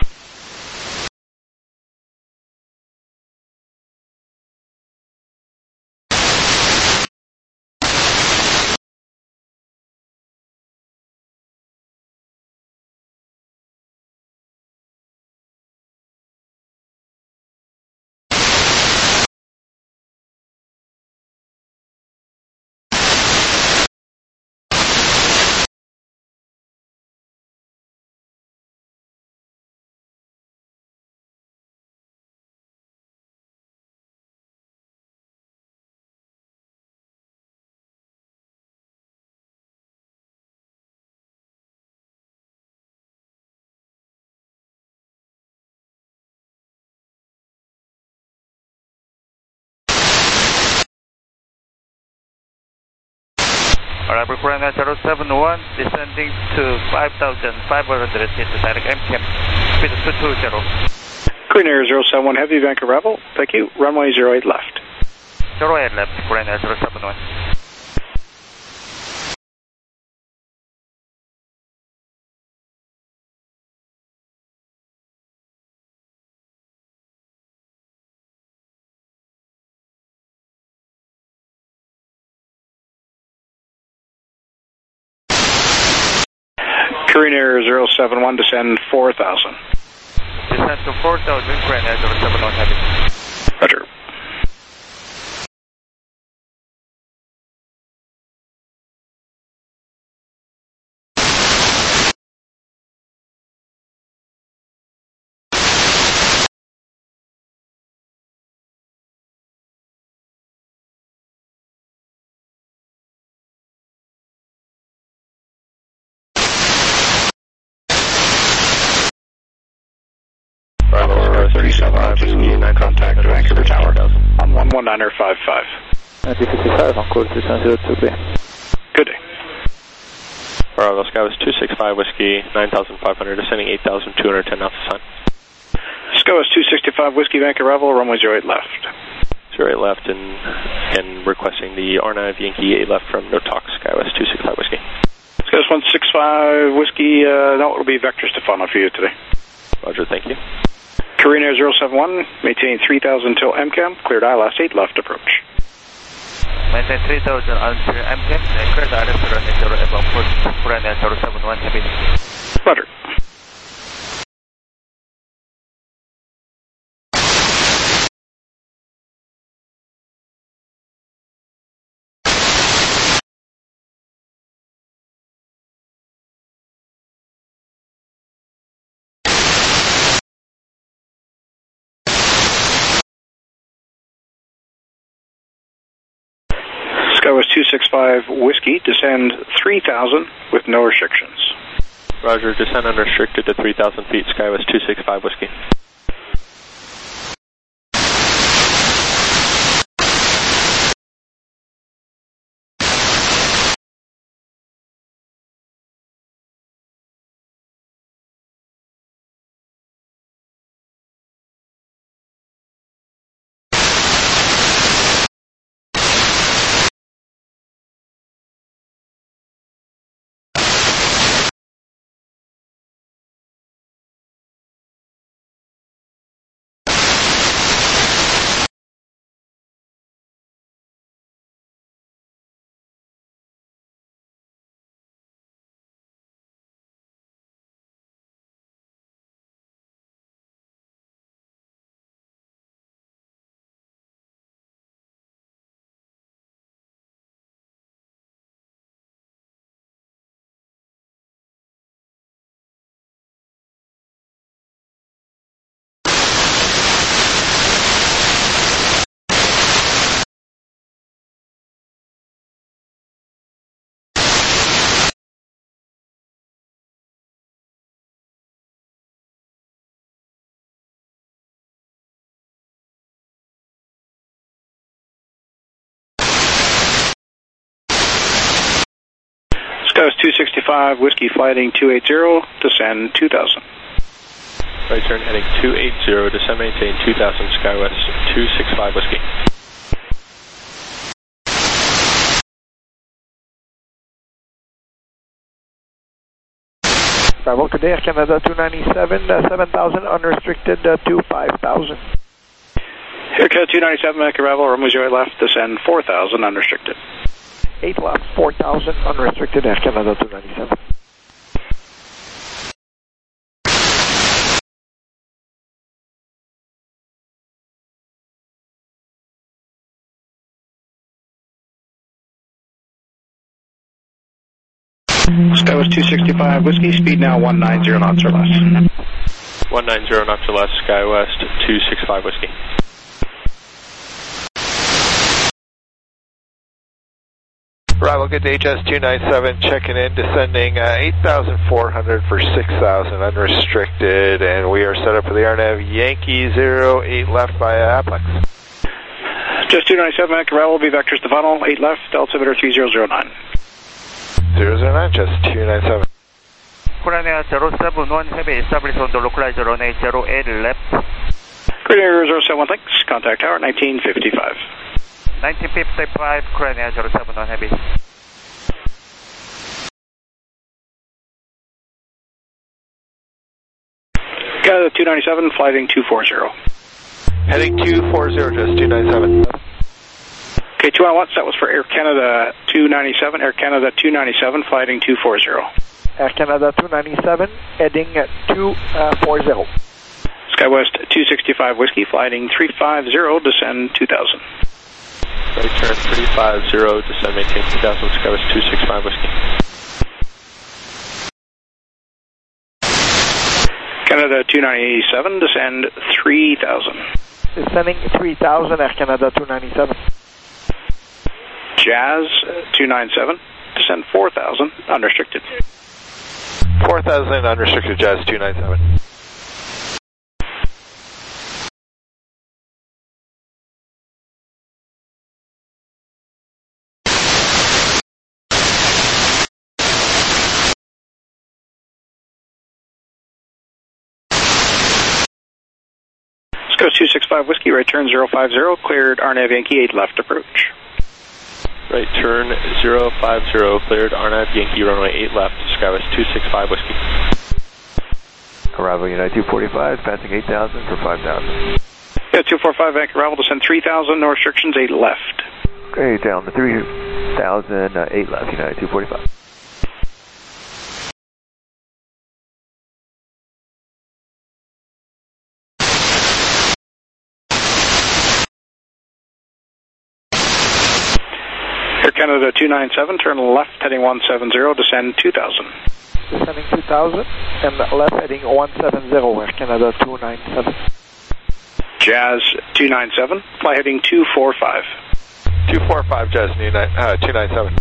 Arrival Korean zero seven one, descending to five thousand five hundred feet, direct M CAM, speed two two zero. Korean Air zero seven one Heavy, Vancouver arrival. Thank you. Runway zero eight left. zero eight left, Korean Air zero seven one. Korean Air zero seven one, descend four thousand. Descend to four thousand, Korean Air zero seven one Heavy. Roger. thirty-seven oh two, nine contact Vancouver Tower. On one one niner five five. ninety fifty-five, encore three seven zero two B. Good day. Bravo, Skywest two six five Whiskey, nine thousand five hundred, descending eight thousand two hundred ten knots of sun. Skywest two sixty-five Whiskey, Vancouver arrival, runway zero eight left. zero eight left, and, and requesting the R N A V Yankee eight left from NOTOX, Skywest two six five Whiskey. Skywest one six five Whiskey, uh, no, it'll be Vector Stefano for you today. Roger, thank you. Korean Air zero seven one, maintain three thousand till M CAM, cleared I L S eight left approach. Maintain three thousand until M CAM, cleared I L S zero eight approach, Korean Air zero seven one Heavy. Roger. Skywest two six five Whiskey, descend three thousand with no restrictions. Roger, descend unrestricted to three thousand feet, Skywest two six five Whiskey. Skywest two sixty-five Whiskey, flighting two eighty, descend two thousand. Right turn heading two eighty, descend maintain two thousand, SkyWest two six five Whiskey. Bravo, good day, Air Canada two ninety-seven, uh, seven thousand, unrestricted uh, to five thousand. Air Canada two ninety-seven, Echo Bravo, Romeo Zero left, descend four thousand, unrestricted. eight left, four thousand, unrestricted, Air Canada two ninety-seven. SkyWest two sixty-five Whiskey, speed now one ninety knots or less. one ninety knots or less, SkyWest two sixty-five Whiskey. Arrival, good day, H S two ninety-seven, checking in, descending uh, eight thousand four hundred for six thousand, unrestricted, and we are set up for the R N A V Yankee zero eight left via Aplex. Just two ninety-seven, Echo Bravo, will be vectors to funnel, eight left, altimeter three zero zero nine. zero zero nine, just two ninety-seven. Korean zero seven one heavy, establish on the localizer on eight zero eight left. Korean Air zero seven one, thanks, contact tower nineteen fifty-five. nineteen fifty-five, Korean Air zero seven one heavy. Canada two ninety-seven, flighting two forty. Heading two forty, just two ninety-seven. Okay, two on one, that was for Air Canada two ninety-seven, Air Canada two ninety-seven, flighting two forty. Air Canada two ninety-seven, heading two forty. SkyWest two sixty-five Whiskey, flighting three fifty, descend two thousand. Right turn three fifty, descend maintain two thousand, SkyWest two sixty-five Whiskey. Canada two ninety-seven, descend three thousand. Descending three thousand, Air Canada two ninety-seven. Jazz two ninety-seven, descend four thousand, unrestricted. four thousand, unrestricted, Jazz two ninety-seven. SkyWest two sixty-five Whiskey, right turn zero five zero, cleared R N A V Yankee eight left approach. Right turn zero five zero, cleared R N A V Yankee runway eight left, SkyWest two sixty-five Whiskey. Arrival United two forty-five, passing eight thousand for five thousand. Yeah, two forty-five, Vancouver arrival, descend three thousand, no restrictions, eight left. Okay, down to three thousand, uh, eight left, United two forty-five. Air Canada two ninety-seven, turn left, heading one seventy, descend two thousand. Descending two thousand, and left heading one seventy, Air Canada two ninety-seven. Jazz two ninety-seven, fly heading two forty-five. two forty-five, Jazz uh, two ninety-seven.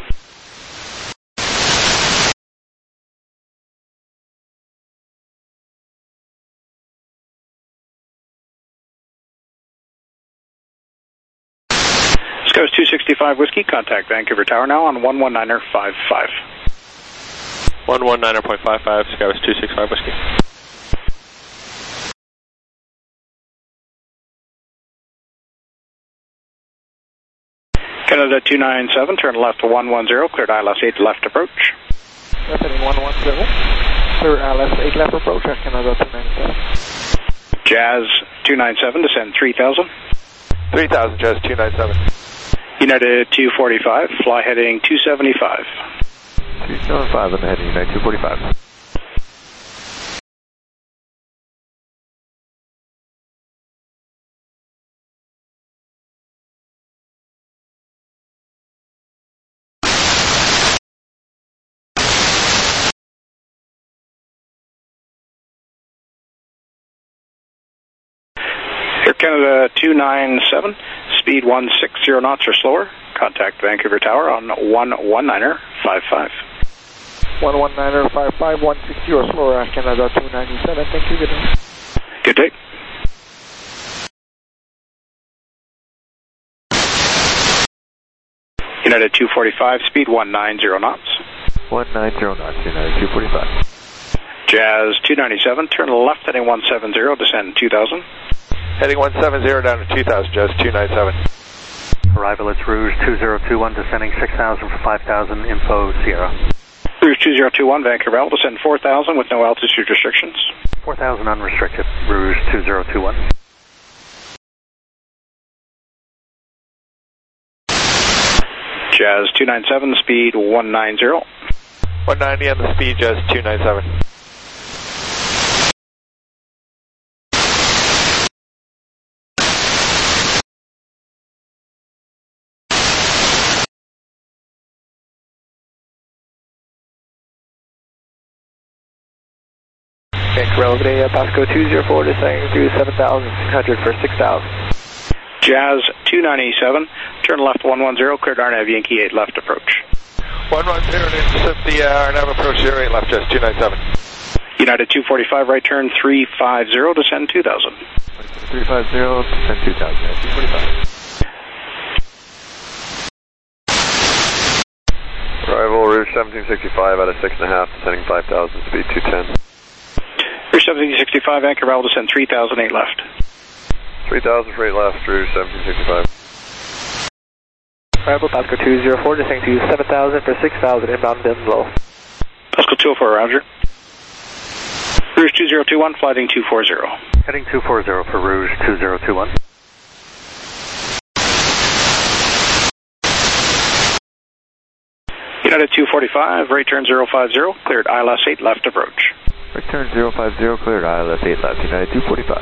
SkyWest two sixty-five Whiskey, contact Vancouver Tower now on one nineteen point five five. one nineteen point five five, SkyWest two sixty-five Whiskey. Canada two ninety-seven, turn left to one ten, cleared I L S eight left approach. Left heading one ten, clear I L S eight left approach, Air Canada two ninety-seven. Jazz two ninety-seven, descend three thousand. three thousand, Jazz two ninety-seven. United two forty-five, fly heading two seventy-five. two seventy-five on the heading, United two forty-five. Air Canada two ninety-seven, speed one sixty knots or slower. Contact Vancouver Tower on one nineteen point five five. one nineteen point five five, one sixty or slower, Air Canada two ninety-seven. Thank you, good day. Good day. United two forty-five, speed one ninety knots. one ninety knots, United two forty-five. Jazz two ninety-seven, turn left heading one seven zero, descend two thousand. Heading one seven zero down to two thousand, Jazz two ninety-seven. Arrival at Rouge two zero two one, descending six thousand for five thousand, info Sierra. Rouge two zero two one, Vancouver, I'll descend four thousand with no altitude restrictions. four thousand unrestricted, Rouge two zero two one. Jazz two ninety-seven, speed one ninety. one ninety on the speed, Jazz two ninety-seven. Vancouver, today, uh, Pasco two zero four, descending through seven thousand six hundred for six thousand. Jazz two ninety-seven, turn left one one zero, cleared R N A V Yankee eight left approach. one one zero, intercept the uh, R N A V approach zero eight left, Jazz two ninety-seven. United two forty-five, right turn three five zero, descend two thousand. three five zero, descend two thousand, two forty-five. Arrival, Rouge seventeen sixty-five out of six and a half, descending five thousand, speed two ten. Rouge seventeen sixty-five, Vancouver, I'll descend three thousand, eight left. three thousand for eight left, Rouge seventeen sixty-five. Arrival, Pasco two zero four, descending to seven thousand for six thousand, inbound bend low. Pasco two oh four, Roger. Rouge two zero two one, flighting two forty. Heading two forty for Rouge two zero two one. United two forty-five, right turn zero five zero, cleared I L S eight left approach. Right turn zero five zero, cleared I L S eight left, United two forty-five.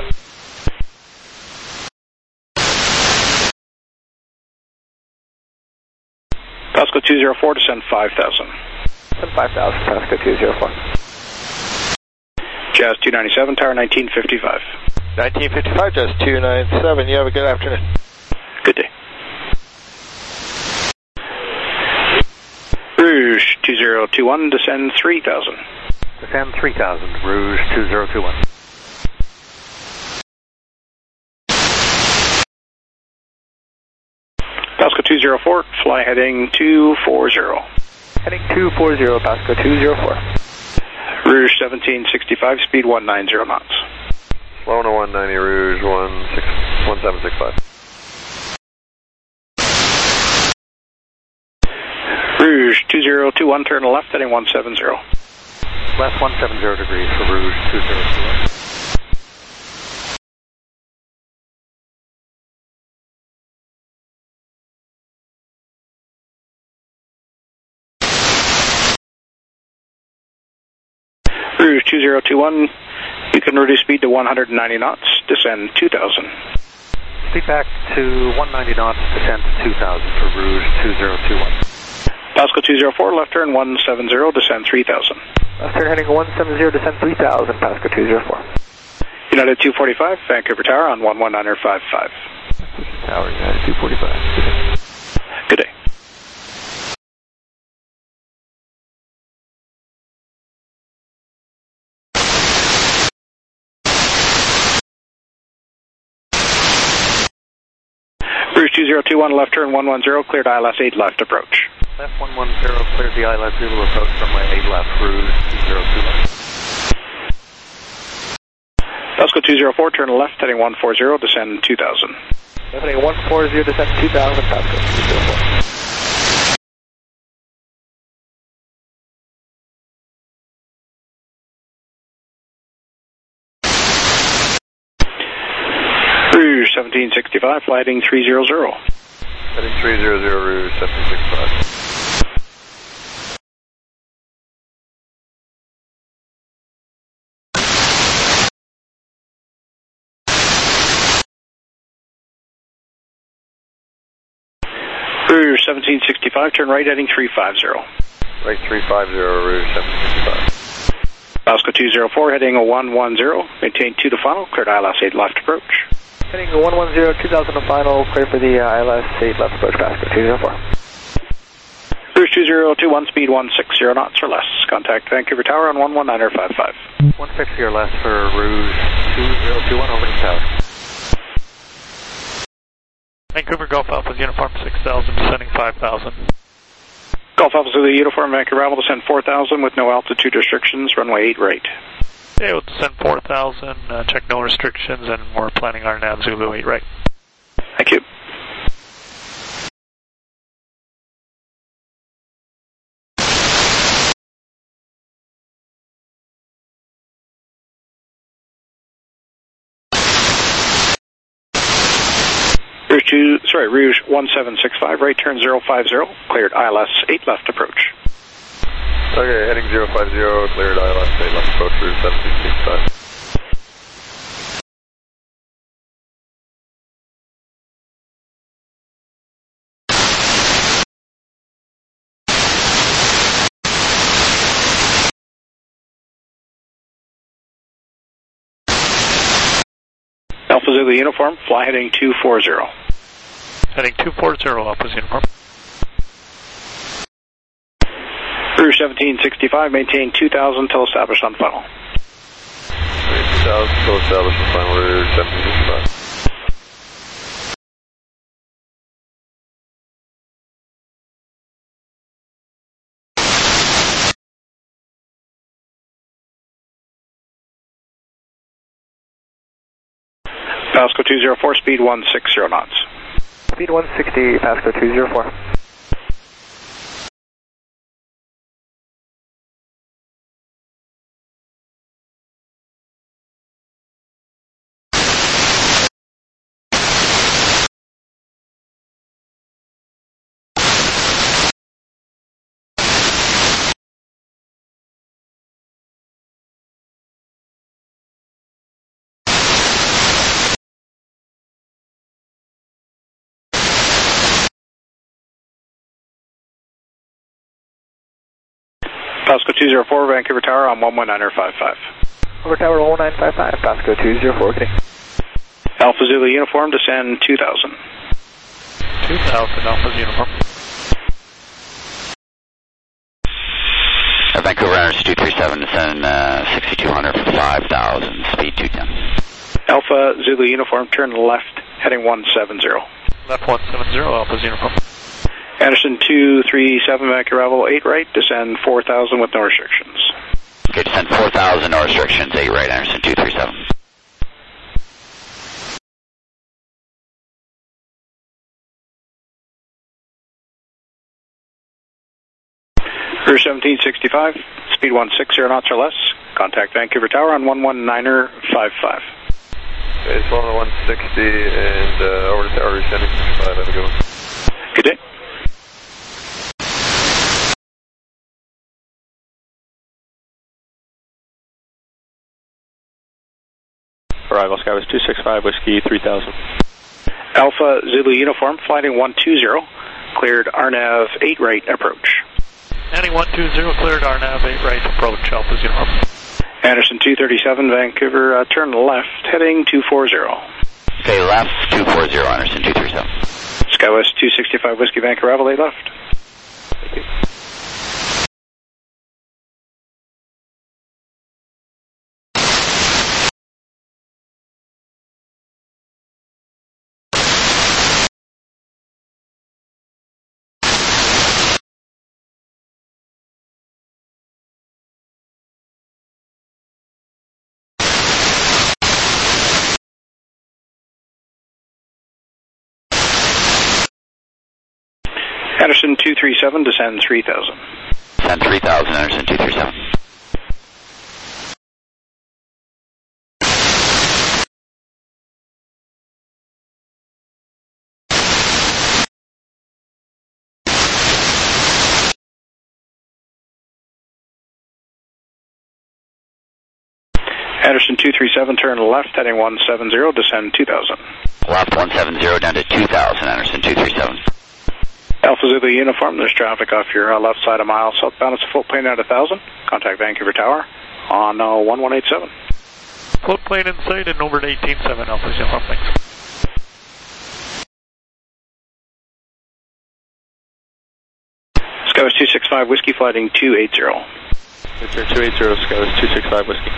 Pasco two zero four, descend five thousand. Descend five thousand, Pasco two zero four. Jazz two ninety-seven, tower nineteen fifty-five. nineteen fifty-five, Jazz two ninety-seven, you have a good afternoon. Good day. Rouge two zero two one, descend three thousand. Descend three thousand, Rouge two zero two one. Pasco two zero four, fly heading two forty. Heading two forty, Pasco two zero four. Rouge seventeen sixty-five, speed one ninety knots. Slow to one ninety, Rouge one seven six five. Rouge two zero two one, turn left heading one seventy. Left one seventy degrees for Rouge two zero two one. Rouge two zero two one, you can reduce speed to one hundred ninety knots, descend two thousand. Speed back to one ninety knots, descend to two thousand for Rouge two zero two one. Pasco two zero four, left turn one seventy, descend three thousand. Left turn heading one seventy, descend three thousand, Pasco two zero four. United two forty-five, Vancouver Tower on one one nine five five. Tower, United two forty-five. Good day. Rouge two zero two one, left turn one one zero, cleared I L S eight left approach. Left one one zero, cleared the I L S Zulu approach runway eight left, Rouge two zero two one. Pasco two zero four, turn left, heading one forty, descend two thousand. Heading one forty, descend two thousand, Pasco two zero four. Rouge seventeen sixty-five, flighting three hundred. Heading three hundred, Rouge seventeen sixty-five. Rouge seventeen sixty-five, turn right heading three fifty. Right three fifty, Rouge seventeen sixty-five. Pasco two zero four, heading one one zero, maintain two to final, cleared I L S eight left approach. Heading one one zero, two thousand to final, clear for the uh, I L S eight left approach, Pasco two zero four. Rouge two zero two one, speed one sixty knots or less. Contact Vancouver Tower on one one nine five five. one sixty or less for Rouge two zero two one, over to Tower. Vancouver Golf Alpha Uniform six thousand, descending five thousand. Golf Alpha Zulu Uniform, Vancouver Alpha, descend four thousand with no altitude restrictions, runway eight right. Okay, we'll descend four thousand, uh, check no restrictions, and we're planning R N A V Zulu eight right. Thank you. Rouge two, sorry, Rouge one seven six five, right turn zero five zero, cleared I L S eight left approach. Okay, heading zero five zero, cleared I L S eight left approach, Rouge seven six six five. Alpha Zulu uniform, fly heading two four zero. Heading two four zero, Alpha uniform. Rouge seventeen sixty-five, maintain two thousand till established on final. two thousand till established on final, Rouge seventeen sixty-five. Pasco two zero four, speed one six zero knots. Speed one sixty, Pasco two zero four. Pasco two zero four, Vancouver Tower on one one nine five five. Over Tower one nine five five, Pasco two zero four, okay. Alpha Zulu uniform, descend two thousand. two thousand, Alpha uniform. Uh, Vancouver Anderson two three seven, descend uh, sixty-two hundred for five thousand, speed two ten. Alpha Zulu uniform, turn left, heading one seven zero. Left one seven zero, Alpha uniform. Anderson two three seven, Vancouver Bravo eight right, descend four thousand with no restrictions. Okay, descend four thousand, no restrictions, eight right, Anderson two three seven. Rouge seventeen sixty-five, speed one six zero knots or less, contact Vancouver Tower on one one nine five five. Okay, it's one one sixty and uh, over to Tower Rouge seventeen sixty-five, have a good one. Good day. Arrival Skywest two six five, Whiskey three thousand. Alpha Zulu uniform, flighting one two zero, cleared R N A V eight right approach. Heading one two zero, cleared R N A V eight right approach, Alpha uniform. Anderson two thirty-seven, Vancouver, uh, turn left, heading two four zero. Okay, left two four zero, Anderson two three seven. Skywest two sixty-five, Whiskey, Vancouver, Bravo eight left. Thank you. Anderson two three seven, descend three thousand. Descend three thousand, Anderson two three seven. Anderson two three seven, turn left, heading one seven zero, descend two thousand. Left one seven zero, down to two thousand, Anderson two three seven. Alpha Zulu uniform, there's traffic off your uh, left side a mile southbound. It's a float plane at one thousand. Contact Vancouver Tower on uh, one one eight seven. Float plane in sight and over to eighteen seven, Alpha uniform, thanks. Skywest two six five, Whiskey, flighting two eight zero. Victor two eight zero, Skywest two six five, Whiskey.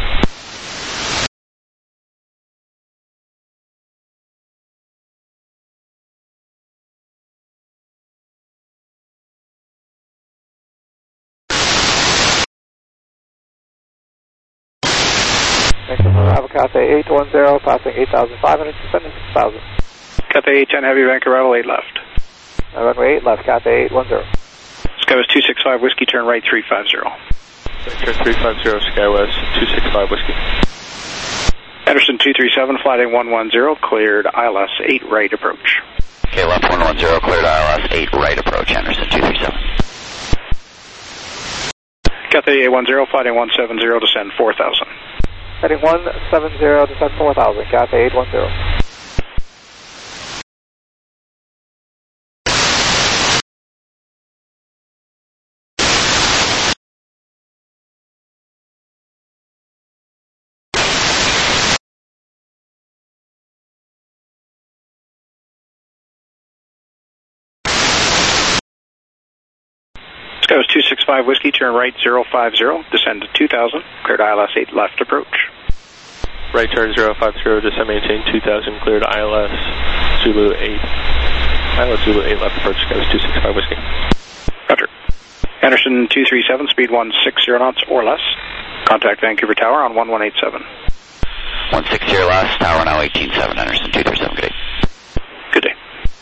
Thank you for arrival, Cathay eight one zero, passing eight thousand five hundred, descending six thousand. Cathay eight ten Heavy, Vancouver arrival eight left. Uh, runway eight left, Cathay eight one zero. Skywest two six five Whiskey, turn right three five zero. Vector three five zero, Skywest two six five Whiskey. Anderson two three seven, flighting one one zero, cleared I L S eight right approach. Okay, left one one zero, cleared I L S eight right approach, Anderson two three seven. Cathay eight one zero, flighting one seven zero, descend four thousand. Heading one seven zero, descend four thousand, Cathay eight one zero. Skywest two six five Whiskey, turn right zero five zero, descend to two thousand, cleared I L S eight left approach. Right turn zero five zero, descend maintain two thousand, cleared I L S Zulu eight. I L S Zulu eight left approach, Skywest two six five Whiskey. Roger. Anderson two three seven, speed one six zero knots or less. Contact Vancouver Tower on one one eight seven. one six zero less, tower now eighteen seven, Anderson two three seven, good day. Good day.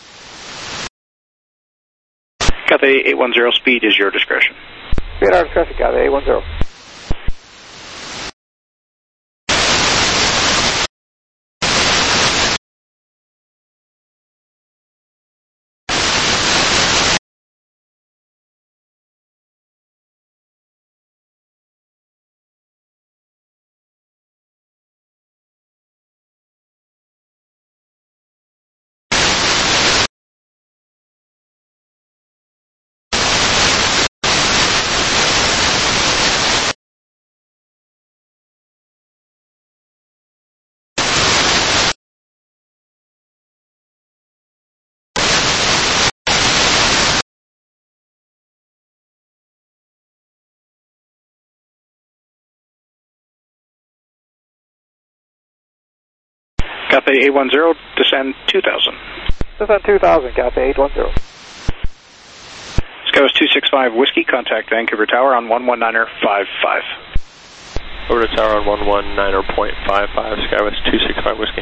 Cathay eight one zero, speed is your discretion. Speed our discretion, Cathay eight one zero. Cathay eight one zero, descend two thousand. Descend two thousand, Cathay eight one zero. Skywest two six five Whiskey, contact Vancouver Tower on one one niner five five. Over to tower on one one niner point five five, Skywest two six five Whiskey.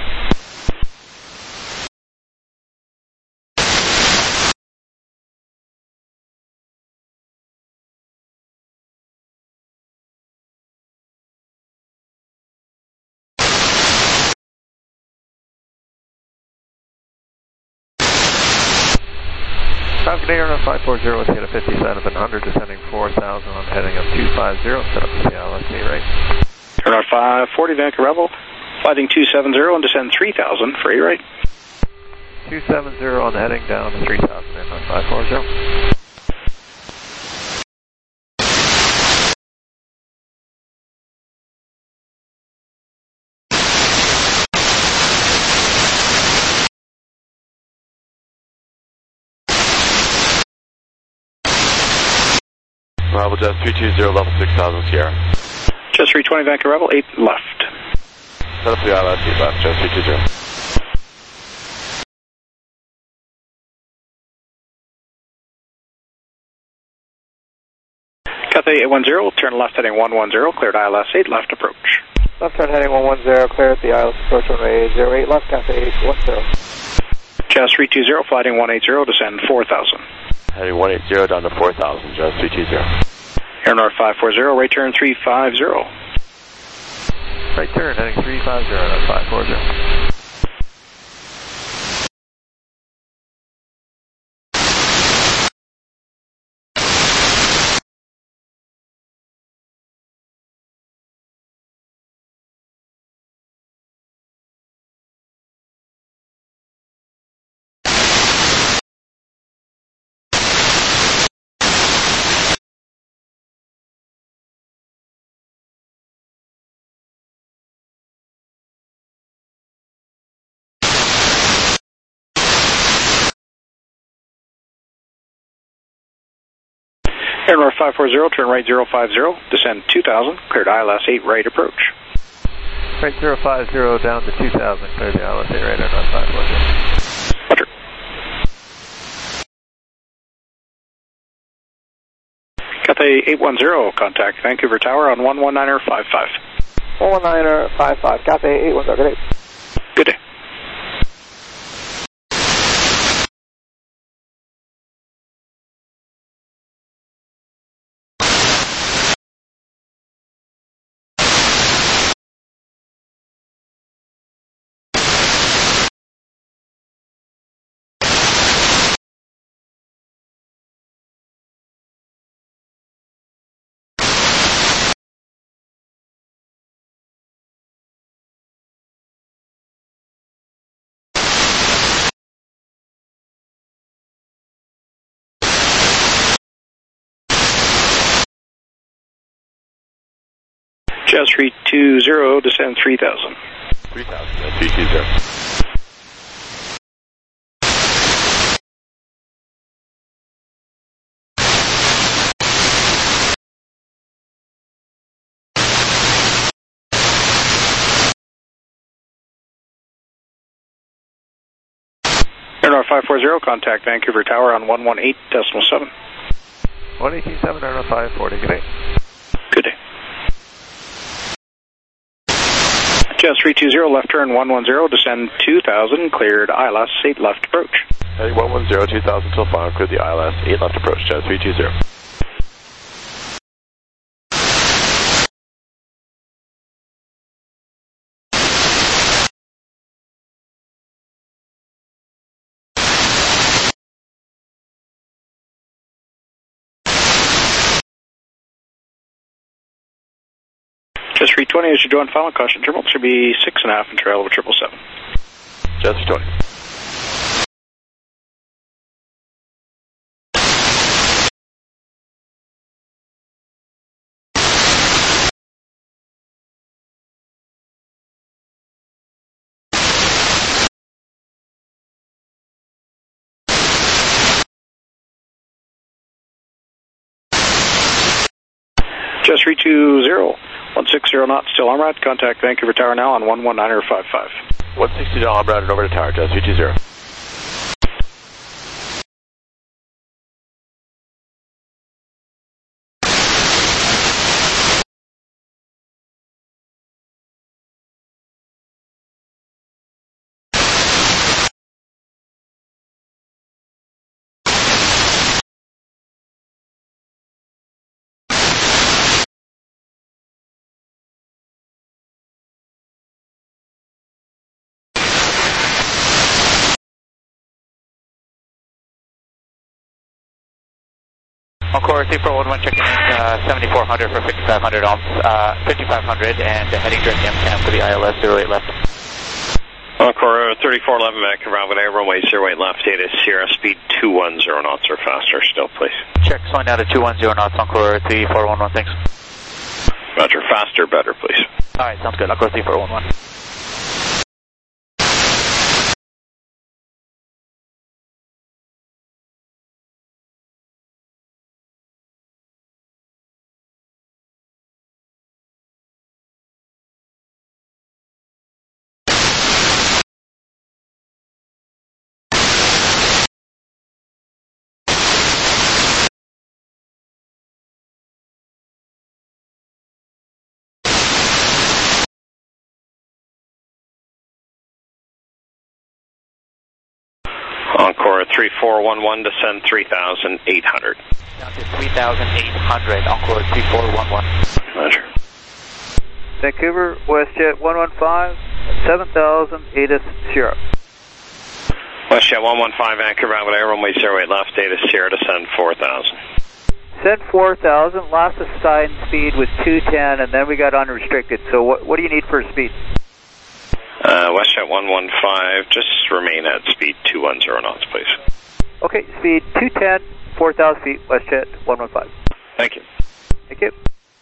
Falcon eight on five four zero, let's get a fifty-seven hundred, descending four thousand on heading up two five zero, set up to the I L S eight right. Turn on five forty Vancouver Rebel, flighting two seven zero and descend three thousand for eight right. two seven zero on the heading down to three thousand in on five four zero. Arrival Jazz three two zero, level six thousand Sierra. Jazz three twenty Vancouver Rebel, eight left. Set up the I L S eight left, Jazz three two zero. Cathay eight one zero, turn left heading one one zero, cleared I L S eight left approach. Left turn heading one one zero, cleared the I L S approach runway zero eight left, Cathay eight one zero. Jazz three two zero, flighting one eight zero, descend four thousand. Heading one eight zero down to four thousand, Jazz three two zero. Air North five four zero, right turn three five zero. Right turn heading three five zero, that's five four zero. Air North five four zero, turn right zero five zero, descend two thousand, cleared I L S eight right approach. Right zero five zero down to two thousand, clear the I L S eight right, Air North five four zero. Roger. Cathay eight one zero, contact Vancouver Tower on one one niner five five. one one niner five five, copy, eight one zero, good day. Good day. Jazz three two zero, descend three thousand. three thousand, that's three two zero. Air five four zero, contact Vancouver Tower on one one eight decimal seven. one eighteen seven, Air five forty, good day. Good day. Jazz three two zero, left turn one one zero, descend two thousand, cleared I L S, eight left approach. Heading one one zero, two thousand till final, cleared the I L S, eight left approach, Jazz three two zero. Jazz three twenty, as you join final, caution triple, should be six and a half and trail over triple seven. Jazz three twenty. Jazz three two zero, one six zero knots, still en route. Contact Vancouver Tower now on one one niner five five. one sixty down, I'm routed over to tower, Jazz three two zero. Encore three four one one checking in uh, seventy-four hundred for fifty-five hundred ohms, uh, fifty-five hundred and uh, heading direct M CAM for the I L S zero eight left. Encore thirty-four eleven Vancouver Avenue, runway zero eight left, data Sierra, speed two one zero knots or faster still, please. Check, slowing down to two one zero knots, Encore three four one one, thanks. Roger, faster, better, please. Alright, sounds good, Encore three four one one. Encore three four one one, descend three thousand eight hundred. Down to three thousand eight hundred, Encore three four one one. Roger. Vancouver, WestJet one one five, seven thousand, ATIS Sierra. WestJet one one five, Vancouver Avenue, runway zero eight left, data Sierra, descend four thousand. Send four thousand, last assigned speed was two ten, and then we got unrestricted. So what, what do you need for speed? Uh, WestJet one one five, just remain at speed two one zero knots, please. Okay, speed two ten, four thousand feet, WestJet one one five. Thank you. Thank you.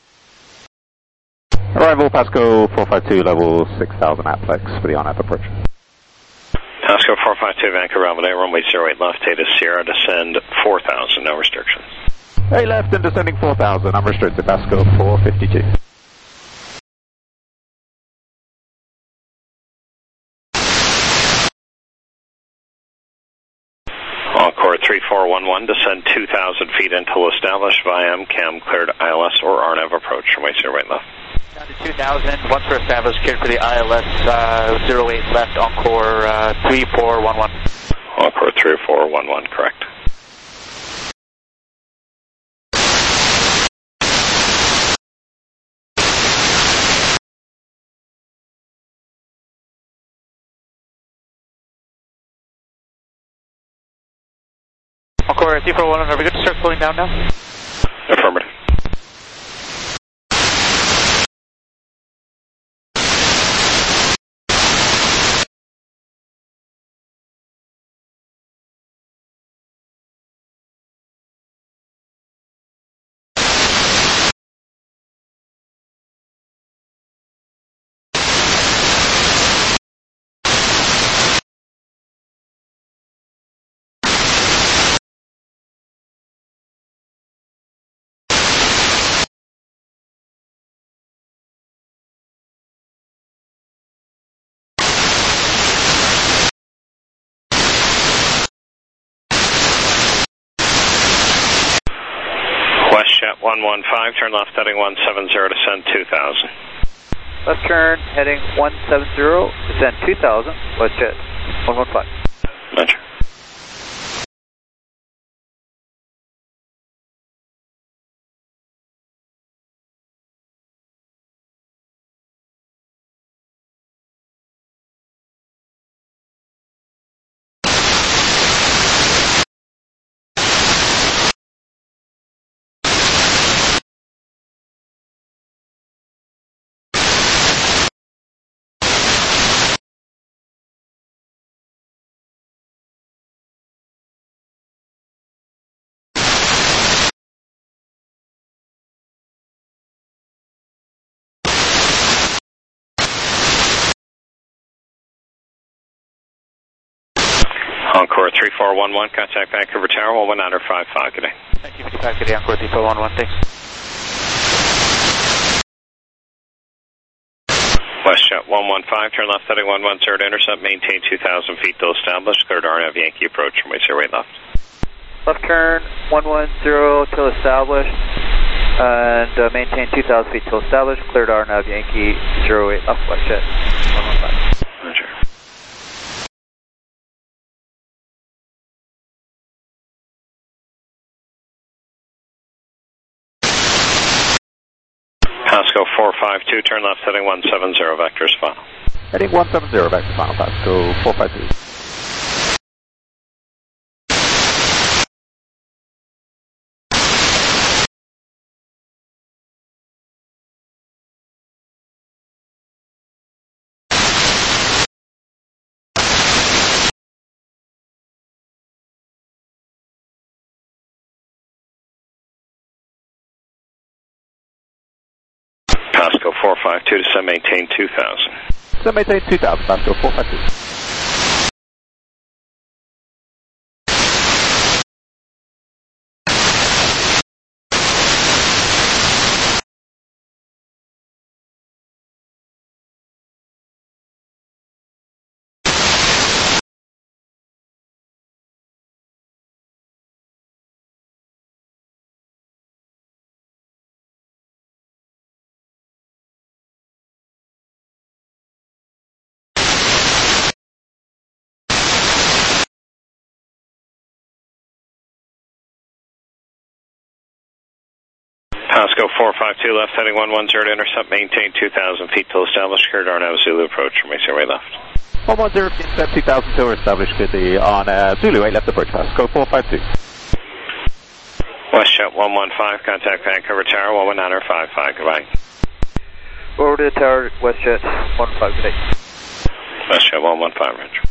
Arrival Pasco four five two, level six thousand at flex for the on-app approach. Pasco four five two, Vancouver Avenue, runway zero eight left, data Sierra, descend four thousand, no restrictions. eight left and descending four thousand, unrestricted, Pasco four fifty-two. Encore three four one one, descend two thousand feet until established via M CAM, cleared I L S or R N A V approach, runway zero eight left. Down to two thousand, once we're established, cleared for the I L S uh, zero eight left, Encore uh, three four one one. Encore three four one one, correct. Encore three four one one, are we good to start slowing down now? Affirmative. WestJet one one five, turn left heading one seven zero, descend two thousand. Left turn heading one seven zero, descend two thousand, WestJet one one five. Roger. Encore three four one one, contact Vancouver Tower, one one nine five five, good day. Thank you, fifty-five, good day, Encore three four one one, thanks. WestJet one one five, turn left heading one one zero to intercept, maintain two thousand feet till established, cleared R N A V Yankee approach, runway zero eight left. Left turn one one zero till established, and uh, maintain two thousand feet till established, cleared R N A V Yankee zero eight left, WestJet one one five. Roger. Pasco four five two, turn left heading one seven zero, vectors final. Heading one seven zero, back to final, Pasco four five two. Pasco four five two, descend maintain two thousand. Descend maintain two thousand, Pasco four five two. Pasco four five two, left heading one one zero to intercept, maintain two thousand feet till established, cleared R N A V Zulu approach, runway zero eight left. one one zero, intercept two thousand till established, cleared the on uh, Zulu eight left approach, Pasco four five two. WestJet one one five, contact Vancouver Tower, one one nine five five, goodbye. Over to the tower, WestJet one five, good day. WestJet one one five, Roger.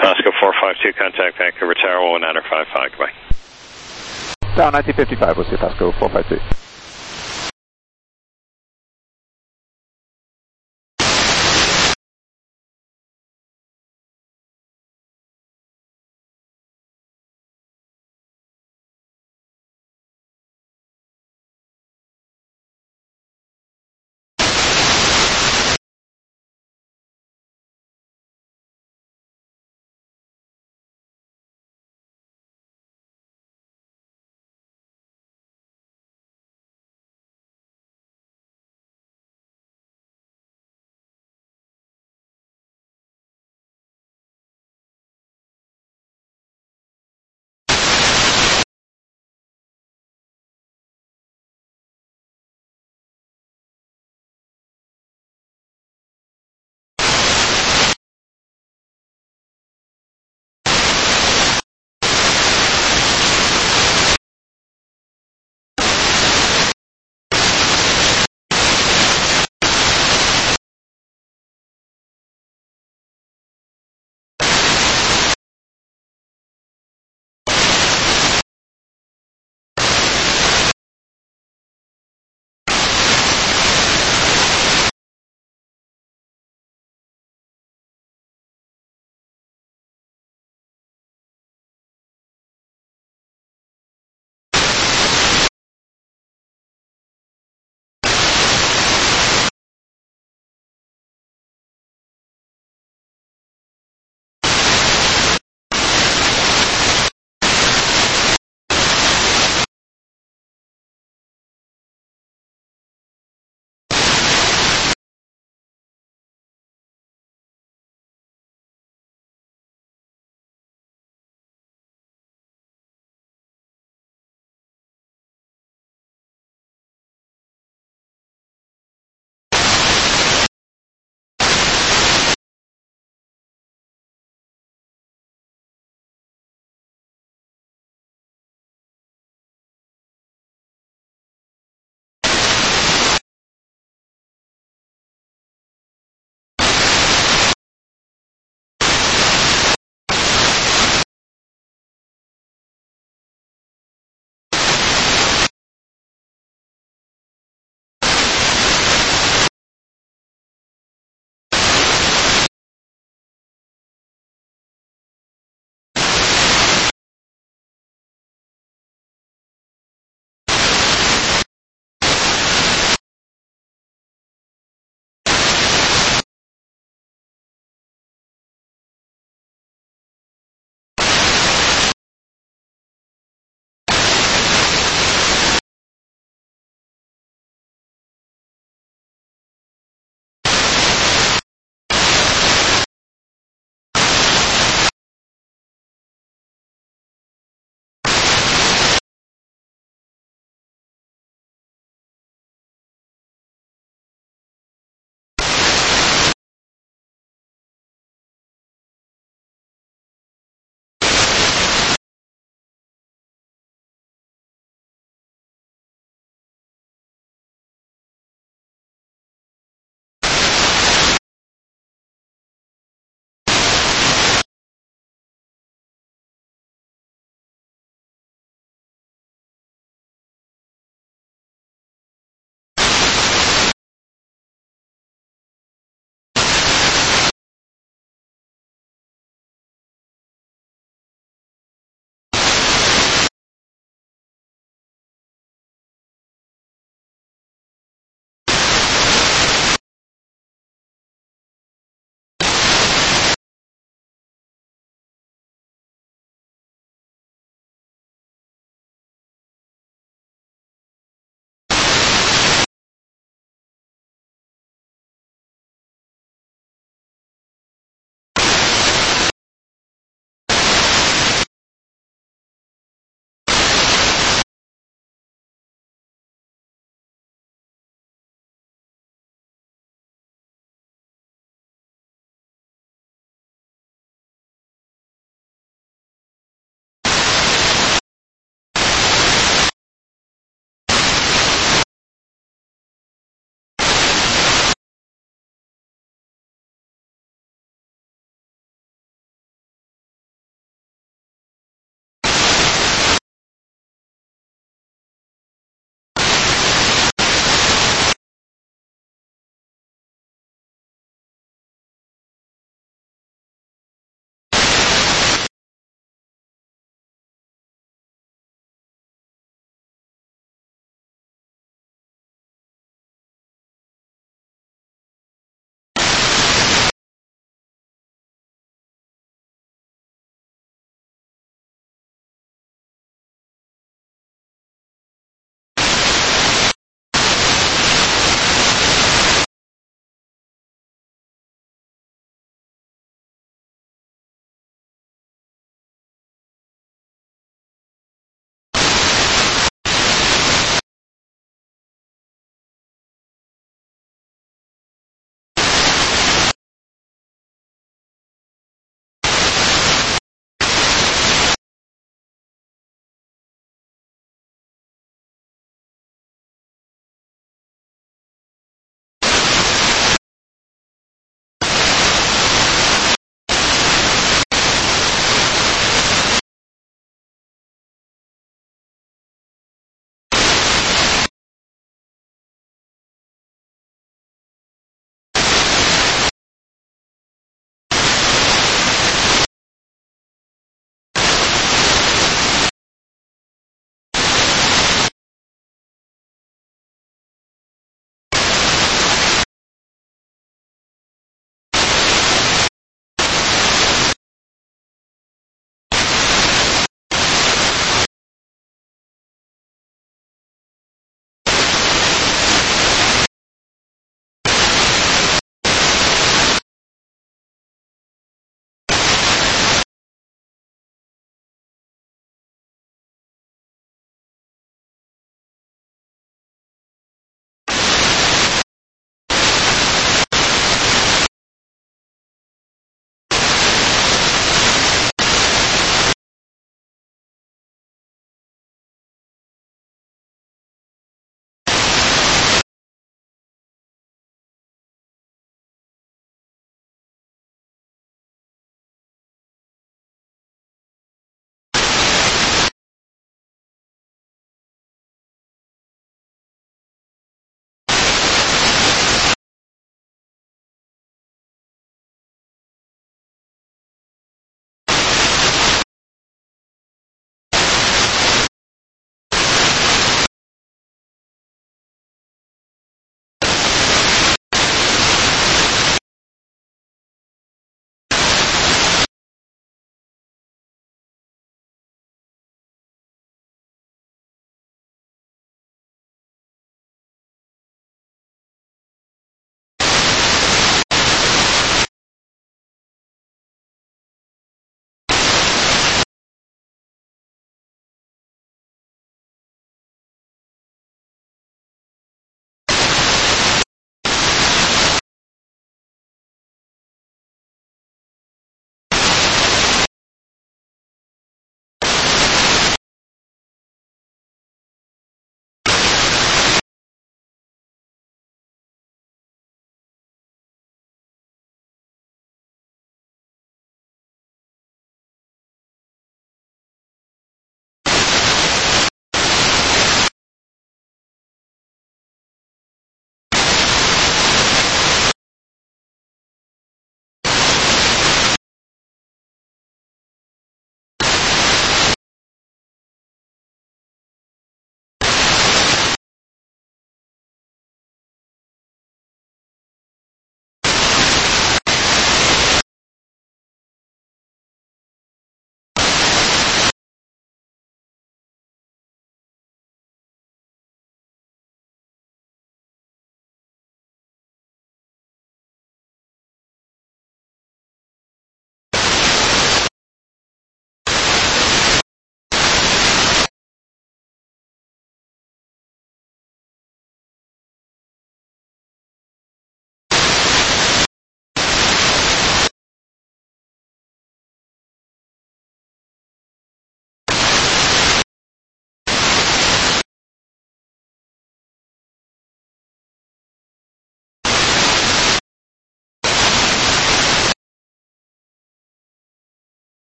Pasco four five two, contact Vancouver Tower one nine five five, goodbye. Tower nineteen fifty-five, we'll see Pasco four five two.